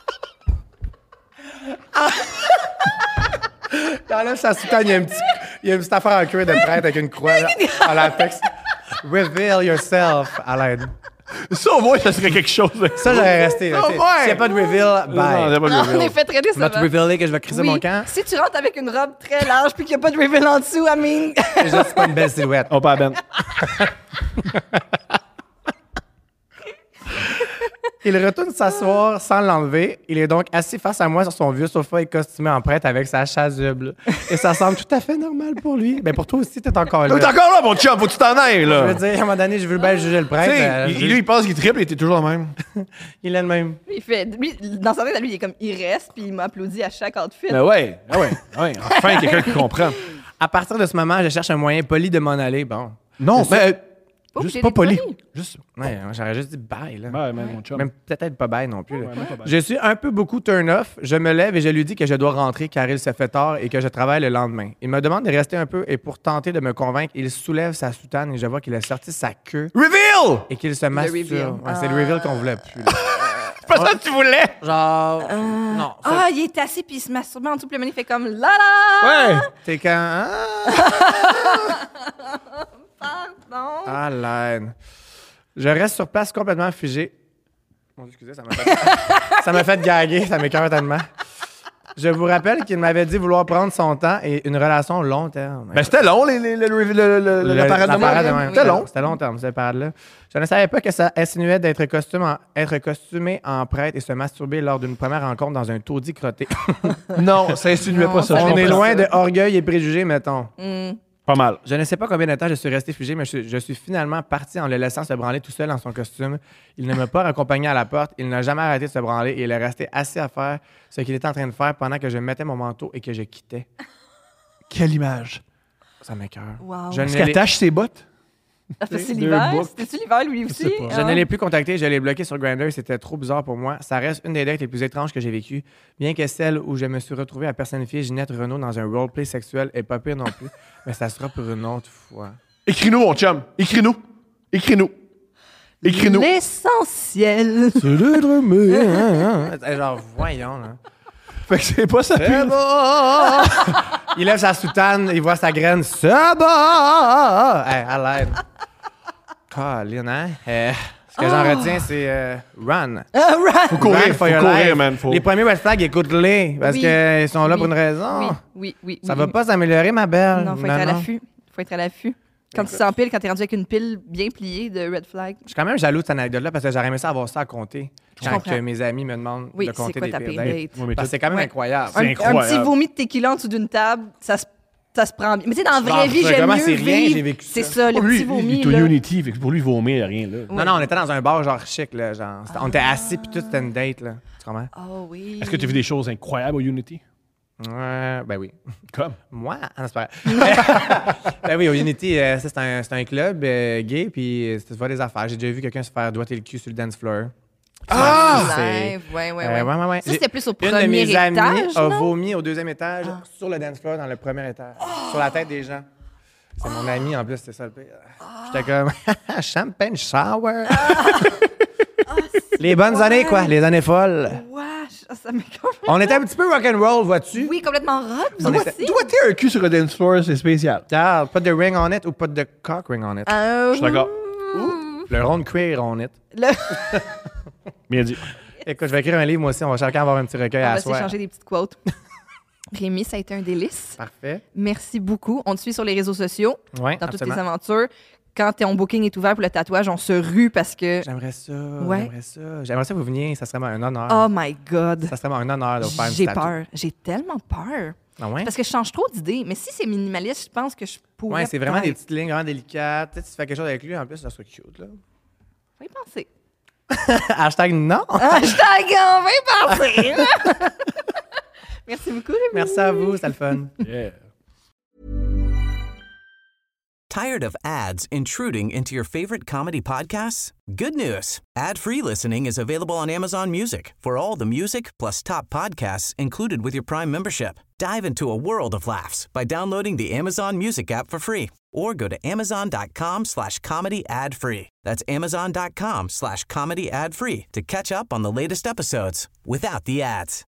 Il enlève sa soutane, il y a, un petit, il y a une petite affaire en cuir de prêtre avec une croix là, en latex. Reveal yourself à l'aide. Ça, au moins, ça serait quelque chose. Ça, j'aurais resté. là, Oh, tu sais. ouais. S'il n'y a pas de reveal, Non, bye. c'est pas Non, le on est fait traiter Je vais ça. te revealer que je vais criser mon camp. Si tu rentres avec une robe très large puis qu'il n'y a pas de reveal en dessous, I mean... Déjà, c'est pas une belle silhouette. On part Ben. Il retourne s'asseoir sans l'enlever. Il est donc assis face à moi sur son vieux sofa et costumé en prêtre avec sa chasuble. Et ça semble tout à fait normal pour lui. Mais pour toi aussi, t'es encore là. T'es encore là, mon chum, faut que tu t'en ailles, Je là. veux dire, à un moment donné, je veux bien juger le Tu prêtre. sais, euh, il- je- lui, il pense qu'il triple et t'es toujours le même. il est le même. Il fait, lui, dans sa tête, à lui, il est comme, il reste, puis il m'applaudit à chaque outfit. Ben ouais, ah ouais, ah ouais. Enfin, quelqu'un qui comprend. À partir de ce moment, je cherche un moyen poli de m'en aller. Bon. Non, Je mais euh, Oh, juste j'ai pas des poli. polis. Juste. Ouais, j'aurais juste dit bye, là. Ouais, même mon chum. Même peut-être pas bye non plus. là. Ouais, même pas bye. Je suis un peu beaucoup turn-off. Je me lève et je lui dis que je dois rentrer car il se fait tard et que je travaille le lendemain. Il me demande de rester un peu et pour tenter de me convaincre, il soulève sa soutane et je vois qu'il a sorti sa queue Reveal! et qu'il se masturbe. reveal. Ouais, c'est le reveal qu'on voulait plus. là. C'est pas ça que tu voulais! Genre, non. ça- Ah, il est assis, puis il se masturbe en dessous, puis le mani fait comme, la la! Ouais! T'es quand... Ah, Pardon. ah, l'aide. Je reste sur place complètement figé. Mon Dieu, excusez, ça m'a fait... ça m'a fait gaguer, ça m'écoeure tellement. Je vous rappelle qu'il m'avait dit vouloir prendre son temps et une relation long terme. Ben c'était long, les, les, le, le, le, le- Le- la parade la de parade de même. même. C'était long. C'était long terme, cette parade-là. Je ne savais pas que ça insinuait d'être costume en- être costumé en prêtre et se masturber lors d'une première rencontre dans un taudis crotté. Non, ça insinuait Non, pas ça. ça je On est comprends. loin de orgueil et préjugés, mettons. Hmm. Pas mal. Je ne sais pas combien de temps je suis resté figé, mais je, suis- je suis finalement parti en le laissant se branler tout seul dans son costume. Il ne m'a pas accompagné à la porte. Il n'a jamais arrêté de se branler et il est resté assis à faire ce qu'il était en train de faire pendant que je mettais mon manteau et que je quittais. Quelle image. Ça m'écoeure. Wow. Je Est-ce ne qu'il l'ai- attache ses bottes? Ah, c'est Deux l'hiver? boucles. C'était-tu l'hiver, lui aussi? sais pas. Ah. Je ne l'ai plus contacté, je l'ai bloqué sur Grindr, c'était trop bizarre pour moi. Ça reste une des dates les plus étranges que j'ai vécues, bien que celle où je me suis retrouvé à personnifier Ginette Renault dans un roleplay sexuel est pas pire non plus, mais ça sera pour une autre fois. Écris-nous, mon chum. Écris-nous. Écris-nous. Écris-nous. L'essentiel. C'est le drummer. Genre, voyons, là. Fait que c'est pas ça. C'est bon! Il lève sa soutane, il voit sa graine. C'est bon! Hey, à l'aide. Colin, hein? Euh, ce que j'en retiens, c'est euh, run. Ah, right. Faut courir, Run faut for your courir, life. man. Faut... Les premiers red flags, écoute-les, parce Oui. qu'ils sont là Oui. pour une raison. Oui, oui, oui. Ça oui. va pas s'améliorer, ma belle. Non, faut être à l'affût. Faut être à l'affût. Quand tu s'empiles, quand t'es rendu avec une pile bien pliée de red flag. Je suis quand même jaloux de cette anecdote-là parce que j'aurais aimé ça avoir ça à compter Je quand comprends. que mes amis me demandent Oui, de c'est compter quoi des ta pires pire dates. date? Ouais, mais Parce que tout- c'est quand même Ouais. incroyable. C'est Un, un incroyable. petit vomi de tequila en dessous d'une table, ça se, ça se prend bien. Mais tu sais, dans la vraie Genre, vie, j'aime comment mieux c'est rien, vivre. j'ai vécu C'est ça. ça, le Oh, lui, petit lui, il vomi, est au là. Unity, fait que pour lui, vomir, il y a rien, là. Non, non, on était dans un bar genre chic, là. Genre, C'était- on était assis, puis tout, c'était une date, là. Tu comprends? Oh oui. Est-ce que tu as vu des choses incroyables au Unity? Ouais, ben oui. Comme? Moi? Ah, non, c'est pas vrai. Ben oui, au Unity, euh, ça, c'est un, c'est un club euh, gay, puis tu vois des affaires. J'ai déjà vu quelqu'un se faire doigter le cul sur le dance floor. Ah! c'est- Live, ouais, ouais, Euh, ouais. ouais, ouais, ouais. Ça, c'était plus au Une de premier mes amies étage, a non? vomi au deuxième étage Ah. sur le dance floor dans le premier étage. Sur la tête des gens. C'est mon ami, en plus, c'était ça le pire. J'étais comme champagne shower. Les bonnes ouais. années, quoi. Les années folles. Wesh, ah, ça m'est complètement... On était un petit peu rock'n'roll, vois-tu? Oui, complètement rock, vous On aussi. était- Doigter un cul sur un dance floor, c'est spécial. Regarde, pas de ring on it ou pas de cock ring on it. Euh, Je suis d'accord. Le rond de cuir on it. Le... Bien dit. Écoute, je vais écrire un livre, moi aussi. On va chacun avoir un petit recueil On à va soi. s'échanger des petites quotes. Rémi, ça a été un délice. Parfait. Merci beaucoup. On te suit sur les réseaux sociaux, Oui, dans toutes absolument. tes aventures. Quand ton booking est ouvert pour le tatouage, on se rue parce que... J'aimerais ça. Ouais. J'aimerais ça. J'aimerais ça que vous veniez. Ça serait un honneur. Oh my God. Ça serait un honneur de vous faire une J'ai statue. peur. J'ai tellement peur. Ah ouais? Parce que je change trop d'idées. Mais si c'est minimaliste, je pense que je pourrais. Ouais, c'est vraiment des peut-être. petites lignes vraiment délicates. Tu sais, tu fais quelque chose avec lui, en plus, ça serait cute, là. Faut y penser. Hashtag non. Hashtag, on va y penser. Merci beaucoup, Rémi. Merci à vous, c'était le fun. Yeah. Tired of ads intruding into your favorite comedy podcasts? Good news. Ad-free listening is available on Amazon Music for all the music plus top podcasts included with your Prime membership. Dive into a world of laughs by downloading the Amazon Music app for free or go to amazon.com slash comedy ad free. That's amazon.com slash comedy ad free to catch up on the latest episodes without the ads.